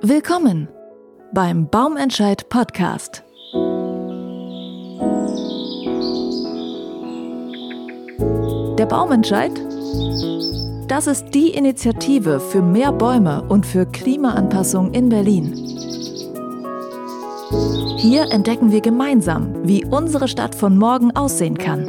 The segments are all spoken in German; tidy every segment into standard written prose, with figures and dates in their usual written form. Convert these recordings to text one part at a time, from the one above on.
Willkommen beim Baumentscheid Podcast. Der Baumentscheid? Das ist die Initiative für mehr Bäume und für Klimaanpassung in Berlin. Hier entdecken wir gemeinsam, wie unsere Stadt von morgen aussehen kann.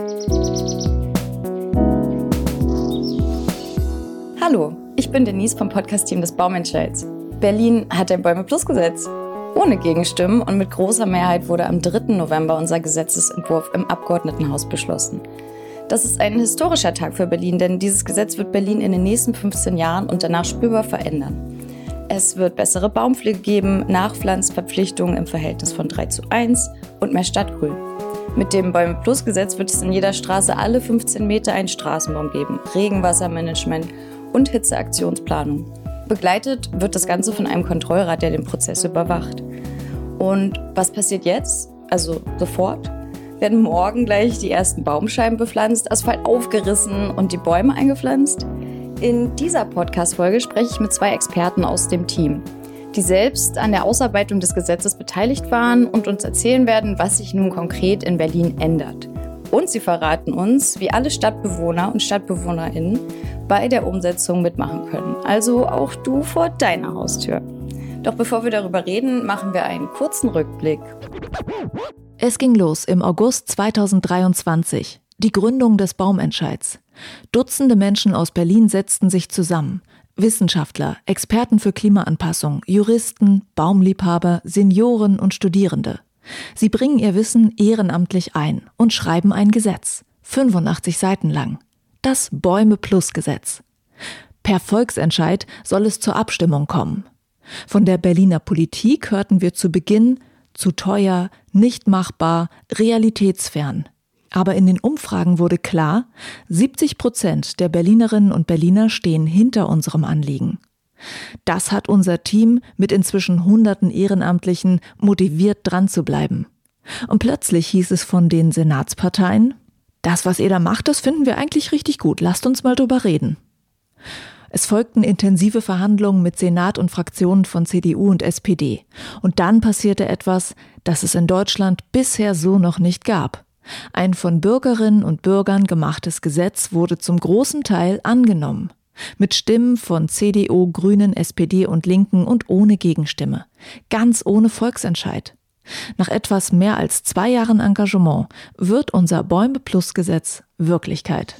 Hallo, ich bin Denise vom Podcast-Team des Baumentscheids. Berlin hat ein Bäume-Plus-Gesetz. Ohne Gegenstimmen und mit großer Mehrheit wurde am 3. November unser Gesetzesentwurf im Abgeordnetenhaus beschlossen. Das ist ein historischer Tag für Berlin, denn dieses Gesetz wird Berlin in den nächsten 15 Jahren und danach spürbar verändern. Es wird bessere Baumpflege geben, Nachpflanzverpflichtungen im Verhältnis von 3:1 und mehr Stadtgrün. Mit dem Bäume-Plus-Gesetz wird es in jeder Straße alle 15 Meter einen Straßenbaum geben, Regenwassermanagement und Hitzeaktionsplanung. Begleitet wird das Ganze von einem Kontrollrat, der den Prozess überwacht. Und was passiert jetzt? Also sofort? Werden morgen gleich die ersten Baumscheiben bepflanzt, Asphalt aufgerissen und die Bäume eingepflanzt? In dieser Podcast-Folge spreche ich mit 2 Experten aus dem Team, die selbst an der Ausarbeitung des Gesetzes beteiligt waren und uns erzählen werden, was sich nun konkret in Berlin ändert. Und sie verraten uns, wie alle Stadtbewohner und StadtbewohnerInnen bei der Umsetzung mitmachen können. Also auch du vor deiner Haustür. Doch bevor wir darüber reden, machen wir einen kurzen Rückblick. Es ging los im August 2023, die Gründung des Baumentscheids. Dutzende Menschen aus Berlin setzten sich zusammen. Wissenschaftler, Experten für Klimaanpassung, Juristen, Baumliebhaber, Senioren und Studierende. Sie bringen ihr Wissen ehrenamtlich ein und schreiben ein Gesetz, 85 Seiten lang. Das Bäume-Plus-Gesetz. Per Volksentscheid soll es zur Abstimmung kommen. Von der Berliner Politik hörten wir zu Beginn: zu teuer, nicht machbar, realitätsfern. Aber in den Umfragen wurde klar, 70% der Berlinerinnen und Berliner stehen hinter unserem Anliegen. Das hat unser Team mit inzwischen Hunderten Ehrenamtlichen motiviert, dran zu bleiben. Und plötzlich hieß es von den Senatsparteien: Das, was ihr da macht, das finden wir eigentlich richtig gut. Lasst uns mal drüber reden. Es folgten intensive Verhandlungen mit Senat und Fraktionen von CDU und SPD. Und dann passierte etwas, das es in Deutschland bisher so noch nicht gab. Ein von Bürgerinnen und Bürgern gemachtes Gesetz wurde zum großen Teil angenommen. Mit Stimmen von CDU, Grünen, SPD und Linken und ohne Gegenstimme. Ganz ohne Volksentscheid. Nach etwas mehr als 2 Jahren Engagement wird unser Bäume-Plus-Gesetz Wirklichkeit.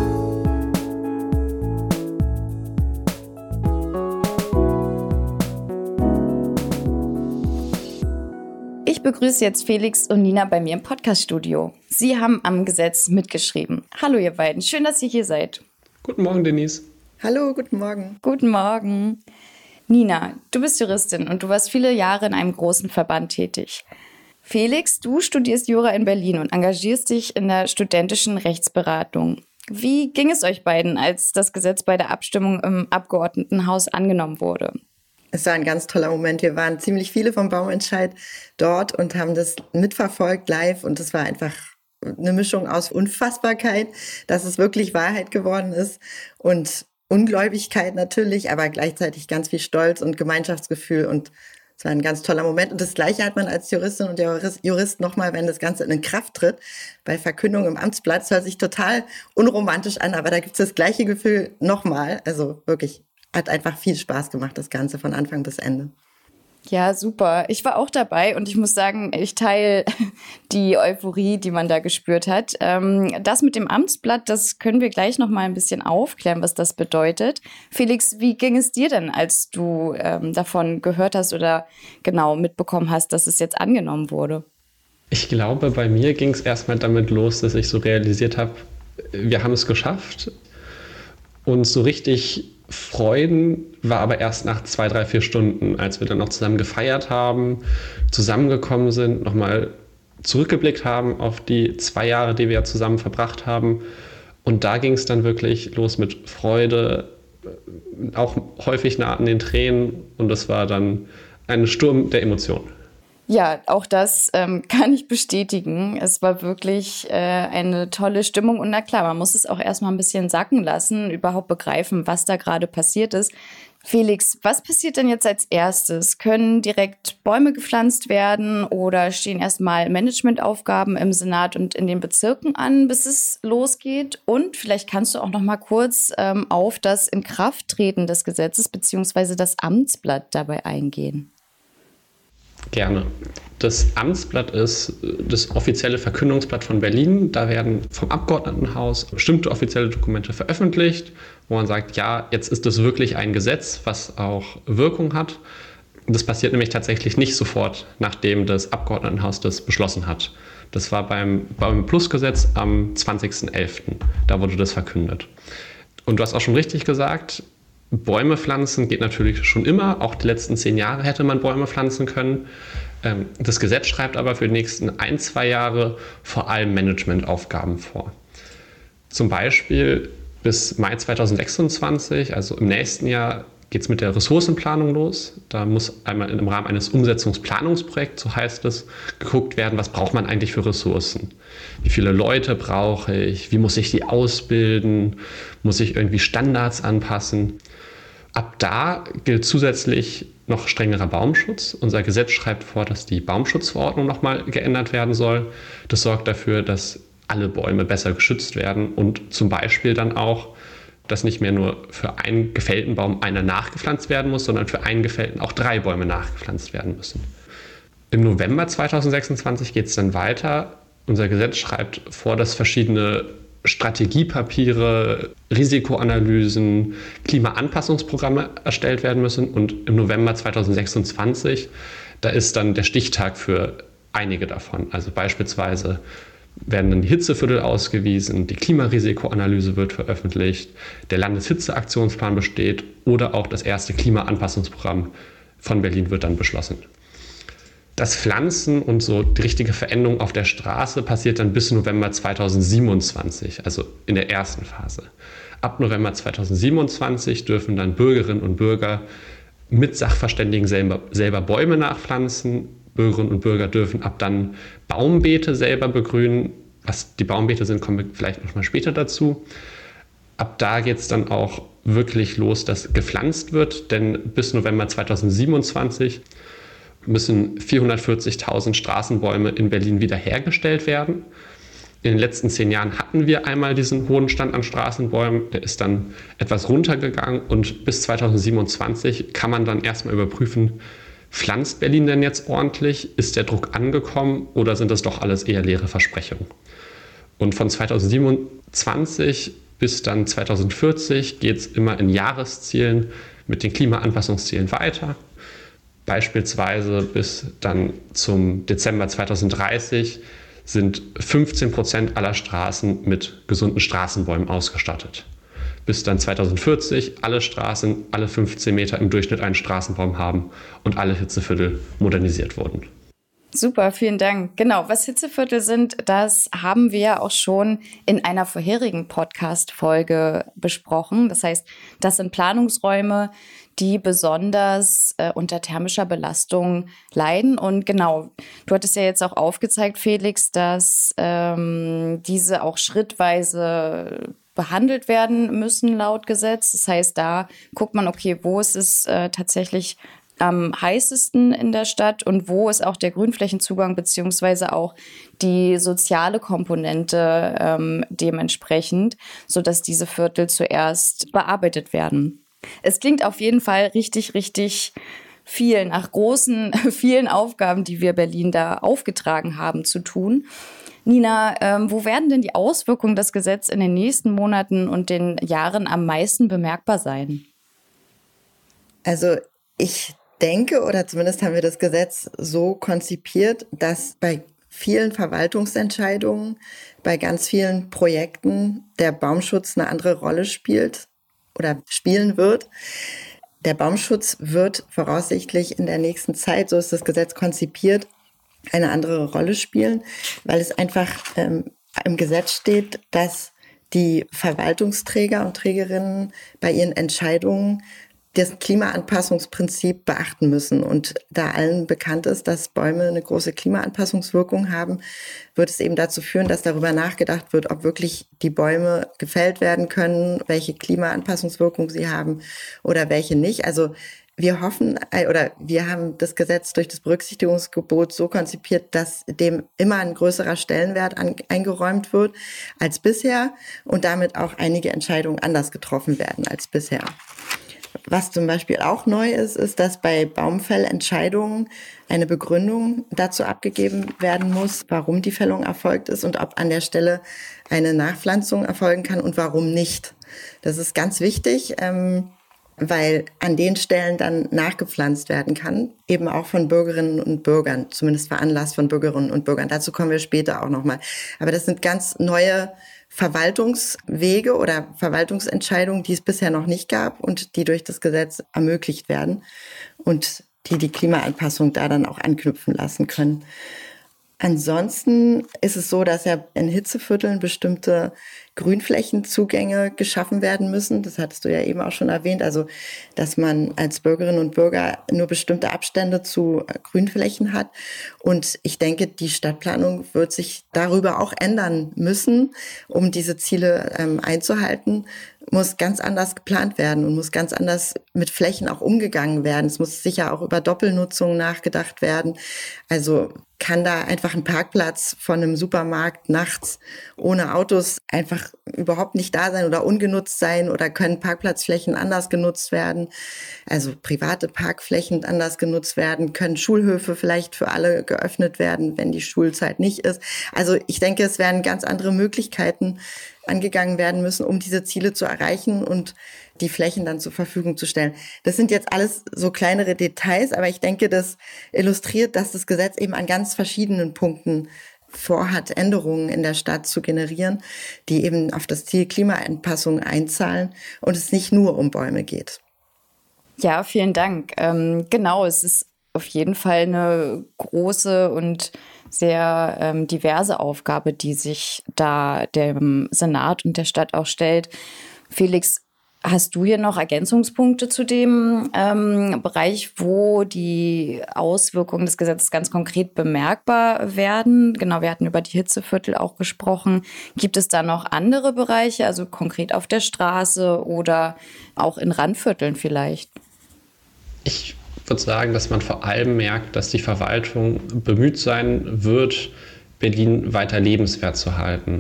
Ich begrüße jetzt Felix und Nina bei mir im Podcaststudio. Sie haben am Gesetz mitgeschrieben. Hallo ihr beiden, schön, dass ihr hier seid. Guten Morgen, Denise. Hallo, guten Morgen. Guten Morgen. Nina, du bist Juristin und du warst viele Jahre in einem großen Verband tätig. Felix, du studierst Jura in Berlin und engagierst dich in der studentischen Rechtsberatung. Wie ging es euch beiden, als das Gesetz bei der Abstimmung im Abgeordnetenhaus angenommen wurde? Es war ein ganz toller Moment. Wir waren ziemlich viele vom Baumentscheid dort und haben das mitverfolgt live. Und es war einfach eine Mischung aus Unfassbarkeit, dass es wirklich Wahrheit geworden ist, und Ungläubigkeit natürlich, aber gleichzeitig ganz viel Stolz und Gemeinschaftsgefühl. Und es war ein ganz toller Moment. Und das Gleiche hat man als Juristin und Jurist nochmal, wenn das Ganze in Kraft tritt, bei Verkündung im Amtsblatt. Es hört sich total unromantisch an, aber da gibt es das gleiche Gefühl nochmal. Also wirklich, hat einfach viel Spaß gemacht, das Ganze von Anfang bis Ende. Ja, super. Ich war auch dabei und ich muss sagen, ich teile die Euphorie, die man da gespürt hat. Das mit dem Amtsblatt, das können wir gleich noch mal ein bisschen aufklären, was das bedeutet. Felix, wie ging es dir denn, als du davon gehört hast oder genau mitbekommen hast, dass es jetzt angenommen wurde? Ich glaube, bei mir ging es erstmal damit los, dass ich so realisiert habe, wir haben es geschafft. Und so richtig Freuden war aber erst nach 2, 3, 4 Stunden, als wir dann noch zusammen gefeiert haben, zusammengekommen sind, nochmal zurückgeblickt haben auf die 2 Jahre, die wir ja zusammen verbracht haben. Und da ging es dann wirklich los mit Freude, auch häufig nah an den Tränen. Und das war dann ein Sturm der Emotionen. Ja, auch das kann ich bestätigen. Es war wirklich eine tolle Stimmung. Und na klar, man muss es auch erstmal ein bisschen sacken lassen, überhaupt begreifen, was da gerade passiert ist. Felix, was passiert denn jetzt als erstes? Können direkt Bäume gepflanzt werden oder stehen erstmal Managementaufgaben im Senat und in den Bezirken an, bis es losgeht? Und vielleicht kannst du auch noch mal kurz auf das Inkrafttreten des Gesetzes bzw. das Amtsblatt dabei eingehen. Gerne. Das Amtsblatt ist das offizielle Verkündungsblatt von Berlin. Da werden vom Abgeordnetenhaus bestimmte offizielle Dokumente veröffentlicht, wo man sagt, ja, jetzt ist das wirklich ein Gesetz, was auch Wirkung hat. Das passiert nämlich tatsächlich nicht sofort, nachdem das Abgeordnetenhaus das beschlossen hat. Das war beim Bäume-Plus-Gesetz am 20.11. Da wurde das verkündet. Und du hast auch schon richtig gesagt, Bäume pflanzen geht natürlich schon immer. Auch die letzten 10 Jahre hätte man Bäume pflanzen können. Das Gesetz schreibt aber für die nächsten 1-2 Jahre vor allem Managementaufgaben vor. Zum Beispiel bis Mai 2026, also im nächsten Jahr, geht es mit der Ressourcenplanung los. Da muss einmal im Rahmen eines Umsetzungsplanungsprojekts, so heißt es, geguckt werden, was braucht man eigentlich für Ressourcen. Wie viele Leute brauche ich? Wie muss ich die ausbilden? Muss ich irgendwie Standards anpassen? Ab da gilt zusätzlich noch strengerer Baumschutz. Unser Gesetz schreibt vor, dass die Baumschutzverordnung nochmal geändert werden soll. Das sorgt dafür, dass alle Bäume besser geschützt werden und zum Beispiel dann auch, dass nicht mehr nur für einen gefällten Baum einer nachgepflanzt werden muss, sondern für einen gefällten auch 3 Bäume nachgepflanzt werden müssen. Im November 2026 geht es dann weiter. Unser Gesetz schreibt vor, dass verschiedene Strategiepapiere, Risikoanalysen, Klimaanpassungsprogramme erstellt werden müssen. Und im November 2026, da ist dann der Stichtag für einige davon. Also beispielsweise werden dann die Hitzeviertel ausgewiesen, die Klimarisikoanalyse wird veröffentlicht, der Landeshitzeaktionsplan besteht oder auch das erste Klimaanpassungsprogramm von Berlin wird dann beschlossen. Das Pflanzen und so die richtige Veränderung auf der Straße passiert dann bis November 2027, also in der ersten Phase. Ab November 2027 dürfen dann Bürgerinnen und Bürger mit Sachverständigen selber Bäume nachpflanzen. Bürgerinnen und Bürger dürfen ab dann Baumbeete selber begrünen. Was die Baumbeete sind, kommen wir vielleicht noch mal später dazu. Ab da geht es dann auch wirklich los, dass gepflanzt wird, denn bis November 2027 müssen 440.000 Straßenbäume in Berlin wiederhergestellt werden. In den letzten 10 Jahren hatten wir einmal diesen hohen Stand an Straßenbäumen. Der ist dann etwas runtergegangen und bis 2027 kann man dann erstmal überprüfen, pflanzt Berlin denn jetzt ordentlich? Ist der Druck angekommen oder sind das doch alles eher leere Versprechungen? Und von 2027 bis dann 2040 geht es immer in Jahreszielen mit den Klimaanpassungszielen weiter. Beispielsweise bis dann zum Dezember 2030 sind 15% aller Straßen mit gesunden Straßenbäumen ausgestattet. Bis dann 2040 alle Straßen, alle 15 Meter im Durchschnitt einen Straßenbaum haben und alle Hitzeviertel modernisiert wurden. Super, vielen Dank. Genau, was Hitzeviertel sind, das haben wir ja auch schon in einer vorherigen Podcast-Folge besprochen. Das heißt, das sind Planungsräume, die besonders unter thermischer Belastung leiden. Und genau, du hattest ja jetzt auch aufgezeigt, Felix, dass diese auch schrittweise behandelt werden müssen laut Gesetz. Das heißt, da guckt man, okay, wo ist es tatsächlich am heißesten in der Stadt und wo ist auch der Grünflächenzugang beziehungsweise auch die soziale Komponente dementsprechend, sodass diese Viertel zuerst bearbeitet werden. Es klingt auf jeden Fall richtig, richtig viel nach vielen Aufgaben, die wir Berlin da aufgetragen haben, zu tun. Nina, wo werden denn die Auswirkungen des Gesetzes in den nächsten Monaten und den Jahren am meisten bemerkbar sein? Also ich denke, oder zumindest haben wir das Gesetz so konzipiert, dass bei vielen Verwaltungsentscheidungen, bei ganz vielen Projekten der Baumschutz eine andere Rolle spielt oder spielen wird. Der Baumschutz wird voraussichtlich in der nächsten Zeit, so ist das Gesetz konzipiert, eine andere Rolle spielen, weil es einfach im Gesetz steht, dass die Verwaltungsträger und Trägerinnen bei ihren Entscheidungen das Klimaanpassungsprinzip beachten müssen. Und da allen bekannt ist, dass Bäume eine große Klimaanpassungswirkung haben, wird es eben dazu führen, dass darüber nachgedacht wird, ob wirklich die Bäume gefällt werden können, welche Klimaanpassungswirkung sie haben oder welche nicht. Also wir hoffen oder wir haben das Gesetz durch das Berücksichtigungsgebot so konzipiert, dass dem immer ein größerer Stellenwert eingeräumt wird als bisher und damit auch einige Entscheidungen anders getroffen werden als bisher. Was zum Beispiel auch neu ist, ist, dass bei Baumfellentscheidungen eine Begründung dazu abgegeben werden muss, warum die Fällung erfolgt ist und ob an der Stelle eine Nachpflanzung erfolgen kann und warum nicht. Das ist ganz wichtig, weil an den Stellen dann nachgepflanzt werden kann, eben auch von Bürgerinnen und Bürgern, zumindest veranlasst von Bürgerinnen und Bürgern. Dazu kommen wir später auch nochmal. Aber das sind ganz neue Verwaltungswege oder Verwaltungsentscheidungen, die es bisher noch nicht gab und die durch das Gesetz ermöglicht werden und die Klimaanpassung da dann auch anknüpfen lassen können. Ansonsten ist es so, dass ja in Hitzevierteln bestimmte Grünflächenzugänge geschaffen werden müssen. Das hattest du ja eben auch schon erwähnt. Also, dass man als Bürgerinnen und Bürger nur bestimmte Abstände zu Grünflächen hat. Und ich denke, die Stadtplanung wird sich darüber auch ändern müssen, um diese Ziele einzuhalten. Muss ganz anders geplant werden und muss ganz anders mit Flächen auch umgegangen werden. Es muss sicher auch über Doppelnutzung nachgedacht werden. Also kann da einfach ein Parkplatz von einem Supermarkt nachts ohne Autos einfach überhaupt nicht da sein oder ungenutzt sein oder können Parkplatzflächen anders genutzt werden, also private Parkflächen anders genutzt werden, können Schulhöfe vielleicht für alle geöffnet werden, wenn die Schulzeit nicht ist. Also ich denke, es werden ganz andere Möglichkeiten angegangen werden müssen, um diese Ziele zu erreichen und die Flächen dann zur Verfügung zu stellen. Das sind jetzt alles so kleinere Details, aber ich denke, das illustriert, dass das Gesetz eben an ganz verschiedenen Punkten vorhat, Änderungen in der Stadt zu generieren, die eben auf das Ziel Klimaanpassung einzahlen und es nicht nur um Bäume geht. Ja, vielen Dank. Genau, es ist auf jeden Fall eine große und sehr diverse Aufgabe, die sich da dem Senat und der Stadt auch stellt. Felix, hast du hier noch Ergänzungspunkte zu dem Bereich, wo die Auswirkungen des Gesetzes ganz konkret bemerkbar werden? Genau, wir hatten über die Hitzeviertel auch gesprochen. Gibt es da noch andere Bereiche, also konkret auf der Straße oder auch in Randvierteln vielleicht? Ich würde sagen, dass man vor allem merkt, dass die Verwaltung bemüht sein wird, Berlin weiter lebenswert zu halten.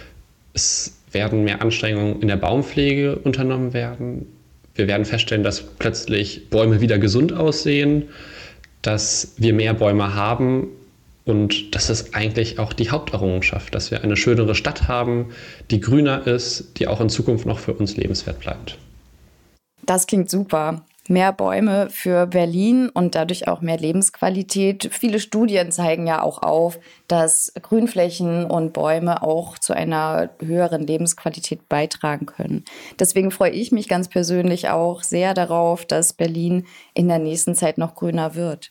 Es werden mehr Anstrengungen in der Baumpflege unternommen werden. Wir werden feststellen, dass plötzlich Bäume wieder gesund aussehen, dass wir mehr Bäume haben und das ist eigentlich auch die Haupterrungenschaft, dass wir eine schönere Stadt haben, die grüner ist, die auch in Zukunft noch für uns lebenswert bleibt. Das klingt super. Mehr Bäume für Berlin und dadurch auch mehr Lebensqualität. Viele Studien zeigen ja auch auf, dass Grünflächen und Bäume auch zu einer höheren Lebensqualität beitragen können. Deswegen freue ich mich ganz persönlich auch sehr darauf, dass Berlin in der nächsten Zeit noch grüner wird.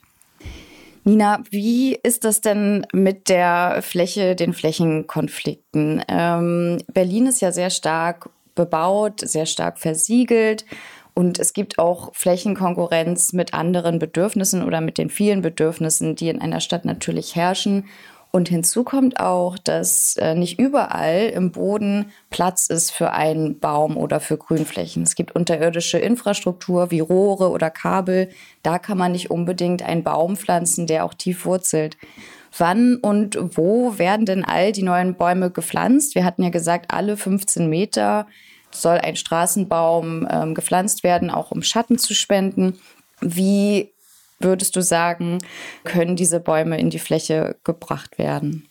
Nina, wie ist das denn mit der Fläche, den Flächenkonflikten? Berlin ist ja sehr stark bebaut, sehr stark versiegelt. Und es gibt auch Flächenkonkurrenz mit anderen Bedürfnissen oder mit den vielen Bedürfnissen, die in einer Stadt natürlich herrschen. Und hinzu kommt auch, dass nicht überall im Boden Platz ist für einen Baum oder für Grünflächen. Es gibt unterirdische Infrastruktur wie Rohre oder Kabel. Da kann man nicht unbedingt einen Baum pflanzen, der auch tief wurzelt. Wann und wo werden denn all die neuen Bäume gepflanzt? Wir hatten ja gesagt, alle 15 Meter soll ein Straßenbaum gepflanzt werden, auch um Schatten zu spenden. Wie würdest du sagen, können diese Bäume in die Fläche gebracht werden?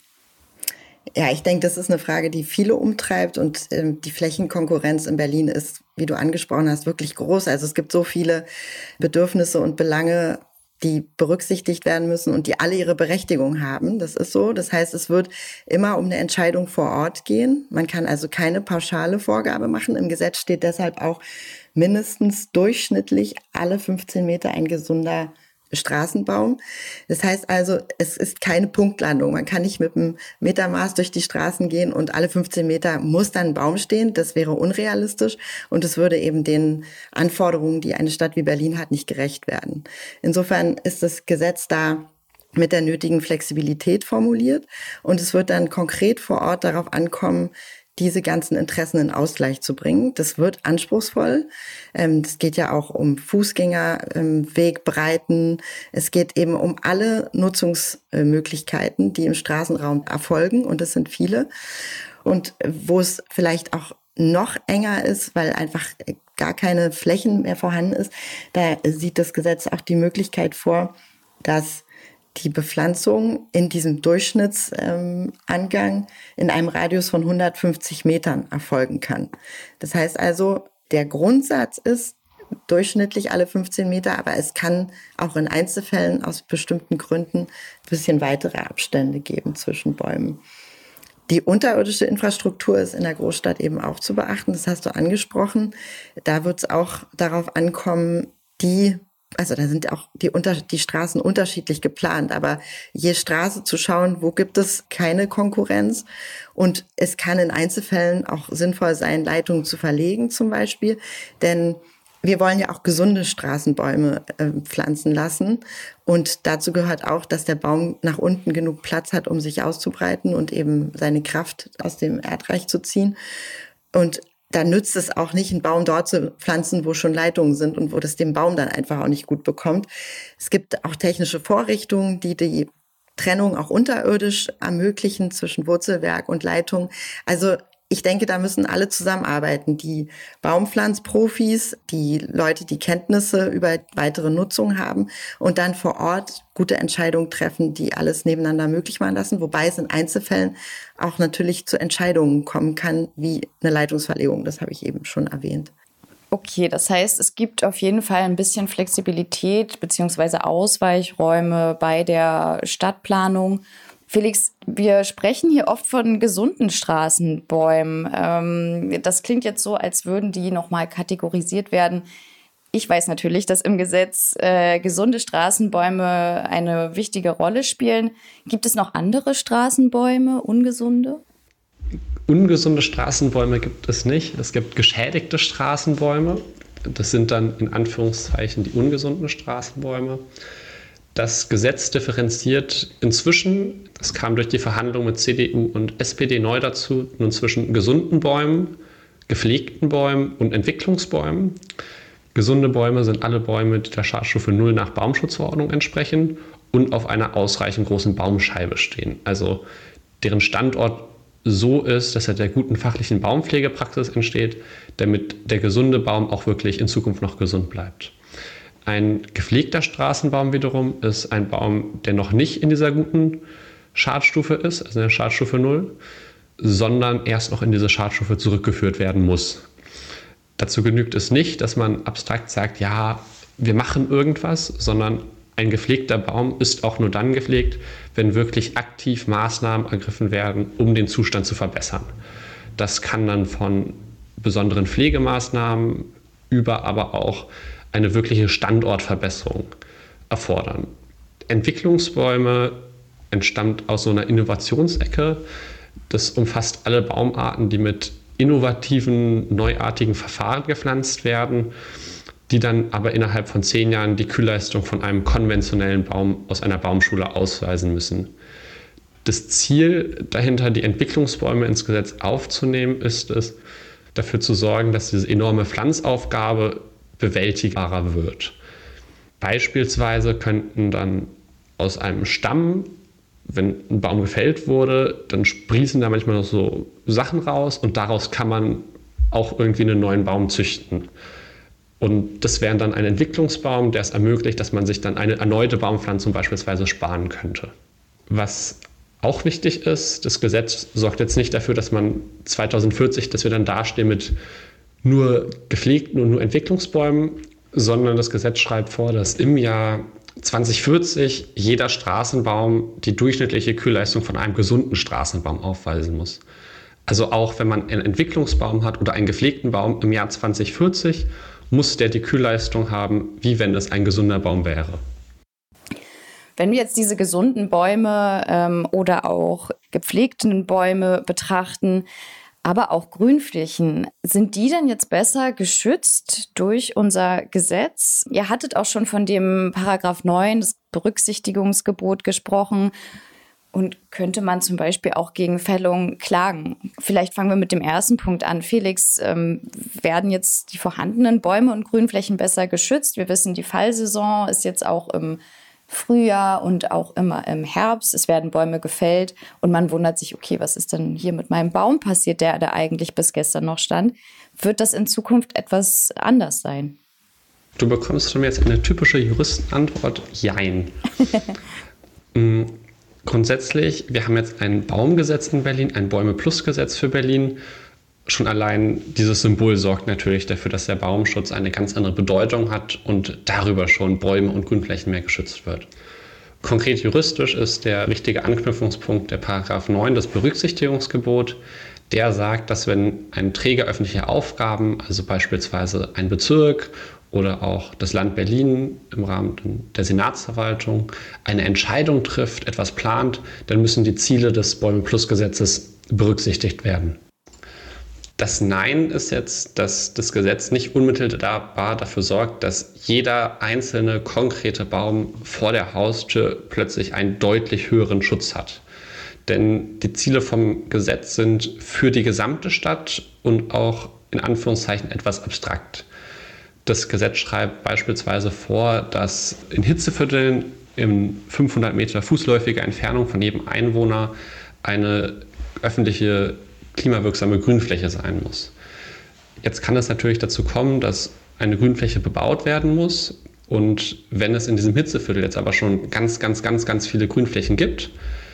Ja, ich denke, das ist eine Frage, die viele umtreibt und die Flächenkonkurrenz in Berlin ist, wie du angesprochen hast, wirklich groß. Also es gibt so viele Bedürfnisse und Belange, die berücksichtigt werden müssen und die alle ihre Berechtigung haben. Das ist so. Das heißt, es wird immer um eine Entscheidung vor Ort gehen. Man kann also keine pauschale Vorgabe machen. Im Gesetz steht deshalb auch mindestens durchschnittlich alle 15 Meter ein gesunder Straßenbaum. Das heißt also, es ist keine Punktlandung. Man kann nicht mit einem Metermaß durch die Straßen gehen und alle 15 Meter muss dann ein Baum stehen. Das wäre unrealistisch und es würde eben den Anforderungen, die eine Stadt wie Berlin hat, nicht gerecht werden. Insofern ist das Gesetz da mit der nötigen Flexibilität formuliert und es wird dann konkret vor Ort darauf ankommen, diese ganzen Interessen in Ausgleich zu bringen. Das wird anspruchsvoll. Das geht ja auch um Fußgängerwegbreiten. Es geht eben um alle Nutzungsmöglichkeiten, die im Straßenraum erfolgen und das sind viele. Und wo es vielleicht auch noch enger ist, weil einfach gar keine Flächen mehr vorhanden ist, da sieht das Gesetz auch die Möglichkeit vor, dass die Bepflanzung in diesem Durchschnittsangang in einem Radius von 150 Metern erfolgen kann. Das heißt also, der Grundsatz ist durchschnittlich alle 15 Meter, aber es kann auch in Einzelfällen aus bestimmten Gründen ein bisschen weitere Abstände geben zwischen Bäumen. Die unterirdische Infrastruktur ist in der Großstadt eben auch zu beachten, das hast du angesprochen. Da wird es auch darauf ankommen, also da sind auch die Straßen unterschiedlich geplant, aber je Straße zu schauen, wo gibt es keine Konkurrenz und es kann in Einzelfällen auch sinnvoll sein, Leitungen zu verlegen zum Beispiel, denn wir wollen ja auch gesunde Straßenbäume pflanzen lassen und dazu gehört auch, dass der Baum nach unten genug Platz hat, um sich auszubreiten und eben seine Kraft aus dem Erdreich zu ziehen und da nützt es auch nicht, einen Baum dort zu pflanzen, wo schon Leitungen sind und wo das dem Baum dann einfach auch nicht gut bekommt. Es gibt auch technische Vorrichtungen, die die Trennung auch unterirdisch ermöglichen zwischen Wurzelwerk und Leitung. Also ich denke, da müssen alle zusammenarbeiten. Die Baumpflanzprofis, die Leute, die Kenntnisse über weitere Nutzung haben und dann vor Ort gute Entscheidungen treffen, die alles nebeneinander möglich machen lassen. Wobei es in Einzelfällen auch natürlich zu Entscheidungen kommen kann, wie eine Leitungsverlegung. Das habe ich eben schon erwähnt. Okay, das heißt, es gibt auf jeden Fall ein bisschen Flexibilität bzw. Ausweichräume bei der Stadtplanung. Felix, wir sprechen hier oft von gesunden Straßenbäumen. Das klingt jetzt so, als würden die nochmal kategorisiert werden. Ich weiß natürlich, dass im Gesetz gesunde Straßenbäume eine wichtige Rolle spielen. Gibt es noch andere Straßenbäume, ungesunde? Ungesunde Straßenbäume gibt es nicht. Es gibt geschädigte Straßenbäume. Das sind dann in Anführungszeichen die ungesunden Straßenbäume. Das Gesetz differenziert inzwischen, das kam durch die Verhandlungen mit CDU und SPD neu dazu, nun zwischen gesunden Bäumen, gepflegten Bäumen und Entwicklungsbäumen. Gesunde Bäume sind alle Bäume, die der Schadstufe 0 nach Baumschutzverordnung entsprechen und auf einer ausreichend großen Baumscheibe stehen. Also deren Standort so ist, dass er der guten fachlichen Baumpflegepraxis entsteht, damit der gesunde Baum auch wirklich in Zukunft noch gesund bleibt. Ein gepflegter Straßenbaum wiederum ist ein Baum, der noch nicht in dieser guten Schadstufe ist, also in der Schadstufe 0, sondern erst noch in diese Schadstufe zurückgeführt werden muss. Dazu genügt es nicht, dass man abstrakt sagt, ja, wir machen irgendwas, sondern ein gepflegter Baum ist auch nur dann gepflegt, wenn wirklich aktiv Maßnahmen ergriffen werden, um den Zustand zu verbessern. Das kann dann von besonderen Pflegemaßnahmen über aber auch eine wirkliche Standortverbesserung erfordern. Entwicklungsbäume entstammt aus so einer Innovationsecke. Das umfasst alle Baumarten, die mit innovativen, neuartigen Verfahren gepflanzt werden, die dann aber innerhalb von 10 Jahren die Kühlleistung von einem konventionellen Baum aus einer Baumschule ausweisen müssen. Das Ziel dahinter, die Entwicklungsbäume ins Gesetz aufzunehmen, ist es, dafür zu sorgen, dass diese enorme Pflanzaufgabe bewältigbarer wird. Beispielsweise könnten dann aus einem Stamm, wenn ein Baum gefällt wurde, dann sprießen da manchmal noch so Sachen raus und daraus kann man auch irgendwie einen neuen Baum züchten. Und das wäre dann ein Entwicklungsbaum, der es ermöglicht, dass man sich dann eine erneute Baumpflanzung beispielsweise sparen könnte. Was auch wichtig ist, das Gesetz sorgt jetzt nicht dafür, dass man 2040, dass wir dann dastehen mit nur gepflegten und nur Entwicklungsbäumen, sondern das Gesetz schreibt vor, dass im Jahr 2040 jeder Straßenbaum die durchschnittliche Kühlleistung von einem gesunden Straßenbaum aufweisen muss. Also auch wenn man einen Entwicklungsbaum hat oder einen gepflegten Baum im Jahr 2040, muss der die Kühlleistung haben, wie wenn es ein gesunder Baum wäre. Wenn wir jetzt diese gesunden Bäume oder auch gepflegten Bäume betrachten, aber auch Grünflächen, sind die denn jetzt besser geschützt durch unser Gesetz? Ihr hattet auch schon von dem Paragraph 9, das Berücksichtigungsgebot, gesprochen. Und könnte man zum Beispiel auch gegen Fällung klagen? Vielleicht fangen wir mit dem ersten Punkt an. Felix, werden jetzt die vorhandenen Bäume und Grünflächen besser geschützt? Wir wissen, die Fallsaison ist jetzt auch im Frühjahr und auch immer im Herbst. Es werden Bäume gefällt und man wundert sich, okay, was ist denn hier mit meinem Baum passiert, der da eigentlich bis gestern noch stand? Wird das in Zukunft etwas anders sein? Du bekommst von mir jetzt eine typische Juristenantwort: Jein. Grundsätzlich, wir haben jetzt ein Baumgesetz in Berlin, ein Bäume-Plus-Gesetz für Berlin. Schon allein dieses Symbol sorgt natürlich dafür, dass der Baumschutz eine ganz andere Bedeutung hat und darüber schon Bäume und Grünflächen mehr geschützt wird. Konkret juristisch ist der richtige Anknüpfungspunkt der Paragraph 9, das Berücksichtigungsgebot. Der sagt, dass wenn ein Träger öffentlicher Aufgaben, also beispielsweise ein Bezirk oder auch das Land Berlin im Rahmen der Senatsverwaltung, eine Entscheidung trifft, etwas plant, dann müssen die Ziele des Bäume-Plus-Gesetzes berücksichtigt werden. Das Nein ist jetzt, dass das Gesetz nicht unmittelbar dafür sorgt, dass jeder einzelne konkrete Baum vor der Haustür plötzlich einen deutlich höheren Schutz hat. Denn die Ziele vom Gesetz sind für die gesamte Stadt und auch in Anführungszeichen etwas abstrakt. Das Gesetz schreibt beispielsweise vor, dass in Hitzevierteln in 500 Meter fußläufiger Entfernung von jedem Einwohner eine öffentliche klimawirksame Grünfläche sein muss. Jetzt kann es natürlich dazu kommen, dass eine Grünfläche bebaut werden muss. Und wenn es in diesem Hitzeviertel jetzt aber schon ganz viele Grünflächen gibt,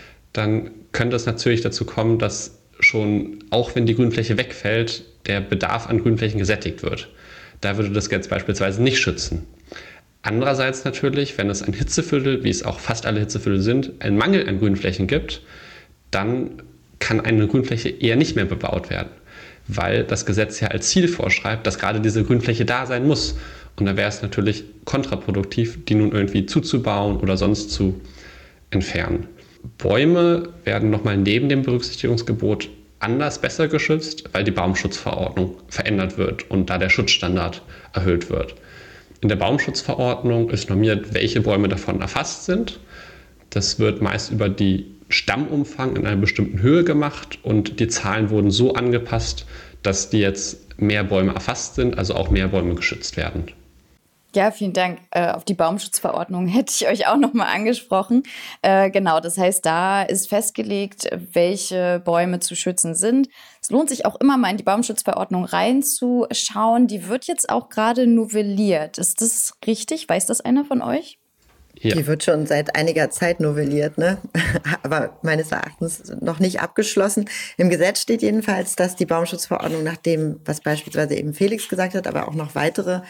dann könnte es natürlich dazu kommen, dass schon, auch wenn die Grünfläche wegfällt, der Bedarf an Grünflächen gesättigt wird. Da würde das Gesetz beispielsweise nicht schützen. Andererseits natürlich, wenn es ein Hitzeviertel, wie es auch fast alle Hitzeviertel sind, einen Mangel an Grünflächen gibt, dann kann eine Grünfläche eher nicht mehr bebaut werden, weil das Gesetz ja als Ziel vorschreibt, dass gerade diese Grünfläche da sein muss. Und da wäre es natürlich kontraproduktiv, die nun irgendwie zuzubauen oder sonst zu entfernen. Bäume werden nochmal neben dem Berücksichtigungsgebot anders besser geschützt, weil die Baumschutzverordnung verändert wird und da der Schutzstandard erhöht wird. In der Baumschutzverordnung ist normiert, welche Bäume davon erfasst sind. Das wird meist über die Stammumfang in einer bestimmten Höhe gemacht und die Zahlen wurden so angepasst, dass die jetzt mehr Bäume erfasst sind, also auch mehr Bäume geschützt werden. Ja, vielen Dank. Auf die Baumschutzverordnung hätte ich euch auch nochmal angesprochen. Genau, das heißt, da ist festgelegt, welche Bäume zu schützen sind. Es lohnt sich auch immer mal in die Baumschutzverordnung reinzuschauen. Die wird jetzt auch gerade novelliert. Ist das richtig? Weiß das einer von euch? Ja. Die wird schon seit einiger Zeit novelliert, ne? Aber meines Erachtens noch nicht abgeschlossen. Im Gesetz steht jedenfalls, dass die Baumschutzverordnung nach dem, was beispielsweise eben Felix gesagt hat, aber auch noch weitere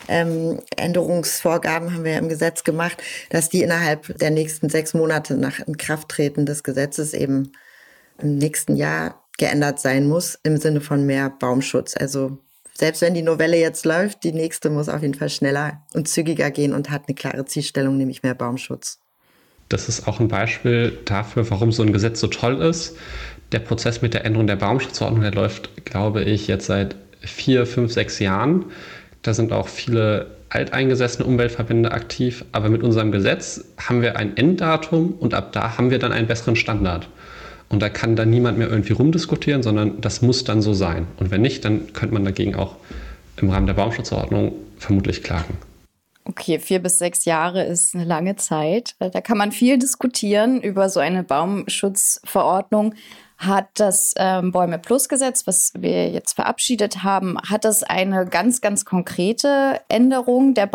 Änderungsvorgaben haben wir ja im Gesetz gemacht, dass die innerhalb der nächsten 6 Monate nach Inkrafttreten des Gesetzes eben im nächsten Jahr geändert sein muss, im Sinne von mehr Baumschutz. Also selbst wenn die Novelle jetzt läuft, die nächste muss auf jeden Fall schneller und zügiger gehen und hat eine klare Zielstellung, nämlich mehr Baumschutz. Das ist auch ein Beispiel dafür, warum so ein Gesetz so toll ist. Der Prozess mit der Änderung der Baumschutzverordnung, der läuft, glaube ich, jetzt seit 4, 5, 6 Jahren. Da sind auch viele alteingesessene Umweltverbände aktiv. Aber mit unserem Gesetz haben wir ein Enddatum und ab da haben wir dann einen besseren Standard. Und da kann dann niemand mehr irgendwie rumdiskutieren, sondern das muss dann so sein. Und wenn nicht, dann könnte man dagegen auch im Rahmen der Baumschutzverordnung vermutlich klagen. Okay, 4 bis 6 Jahre ist eine lange Zeit. Da kann man viel diskutieren über so eine Baumschutzverordnung. Hat das Bäume-Plus-Gesetz, was wir jetzt verabschiedet haben, hat das eine ganz konkrete Änderung der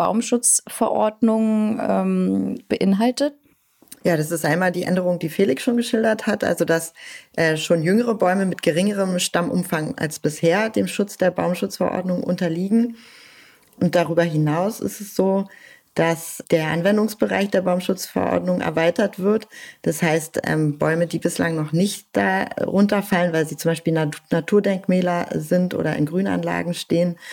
Baumschutzverordnung beinhaltet? Ja, das ist einmal die Änderung, die Felix schon geschildert hat, also dass schon jüngere Bäume mit geringerem Stammumfang als bisher dem Schutz der Baumschutzverordnung unterliegen. Und darüber hinaus ist es so, dass der Anwendungsbereich der Baumschutzverordnung erweitert wird. Das heißt, Bäume, die bislang noch nicht da runterfallen, weil sie zum Beispiel Naturdenkmäler sind oder in Grünanlagen stehen,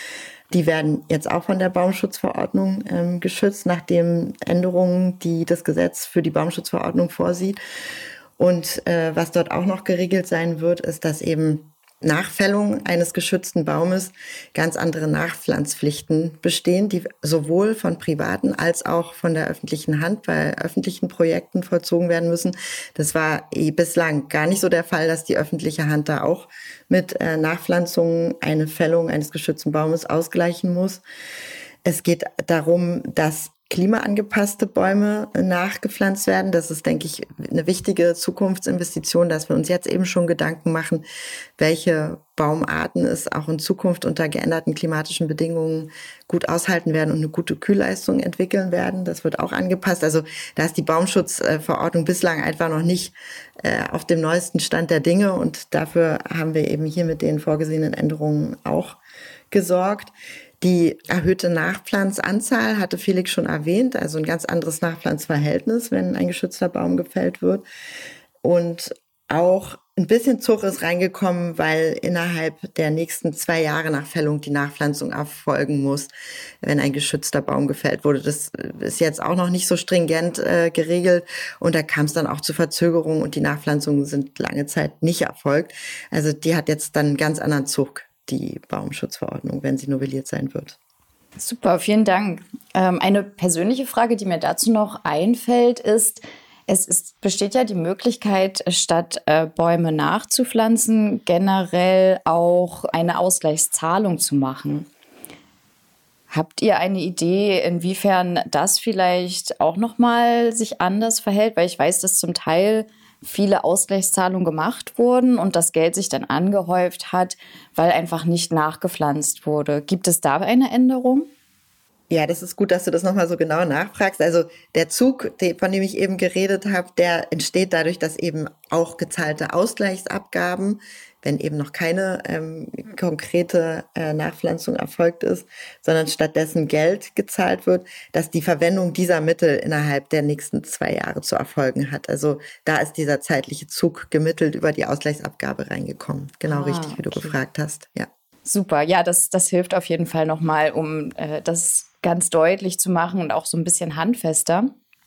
Die werden jetzt auch von der Baumschutzverordnung geschützt, nach den Änderungen, die das Gesetz für die Baumschutzverordnung vorsieht. Und was dort auch noch geregelt sein wird, ist, dass eben nach Fällung eines geschützten Baumes ganz andere Nachpflanzpflichten bestehen, die sowohl von privaten als auch von der öffentlichen Hand bei öffentlichen Projekten vollzogen werden müssen. Das war bislang gar nicht so der Fall, dass die öffentliche Hand da auch mit Nachpflanzungen eine Fällung eines geschützten Baumes ausgleichen muss. Es geht darum, dass klimaangepasste Bäume nachgepflanzt werden. Das ist, denke ich, eine wichtige Zukunftsinvestition, dass wir uns jetzt eben schon Gedanken machen, welche Baumarten es auch in Zukunft unter geänderten klimatischen Bedingungen gut aushalten werden und eine gute Kühlleistung entwickeln werden. Das wird auch angepasst. Also da ist die Baumschutzverordnung bislang einfach noch nicht auf dem neuesten Stand der Dinge, und dafür haben wir eben hier mit den vorgesehenen Änderungen auch gesorgt. Die erhöhte Nachpflanzanzahl hatte Felix schon erwähnt, also ein ganz anderes Nachpflanzverhältnis, wenn ein geschützter Baum gefällt wird. Und auch ein bisschen Zug ist reingekommen, weil innerhalb der nächsten 2 Jahre nach Fällung die Nachpflanzung erfolgen muss, wenn ein geschützter Baum gefällt wurde. Das ist jetzt auch noch nicht so stringent geregelt, und da kam es dann auch zu Verzögerungen und die Nachpflanzungen sind lange Zeit nicht erfolgt. Also die hat jetzt dann einen ganz anderen Zug, die Baumschutzverordnung, wenn sie novelliert sein wird. Super, vielen Dank. Eine persönliche Frage, die mir dazu noch einfällt, ist, besteht ja die Möglichkeit, statt Bäume nachzupflanzen, generell auch eine Ausgleichszahlung zu machen. Habt ihr eine Idee, inwiefern das vielleicht auch nochmal sich anders verhält? Weil ich weiß, dass zum Teil viele Ausgleichszahlungen gemacht wurden und das Geld sich dann angehäuft hat, weil einfach nicht nachgepflanzt wurde. Gibt es da eine Änderung? Ja, das ist gut, dass du das nochmal so genau nachfragst. Also der Zug, von dem ich eben geredet habe, der entsteht dadurch, dass eben auch gezahlte Ausgleichsabgaben, wenn eben noch keine konkrete Nachpflanzung erfolgt ist, sondern stattdessen Geld gezahlt wird, dass die Verwendung dieser Mittel innerhalb der nächsten 2 Jahre zu erfolgen hat. Also da ist dieser zeitliche Zug gemittelt über die Ausgleichsabgabe reingekommen. Genau, richtig, wie du gefragt hast. Ja. Super, ja, das hilft auf jeden Fall nochmal, um das ganz deutlich zu machen und auch so ein bisschen handfester.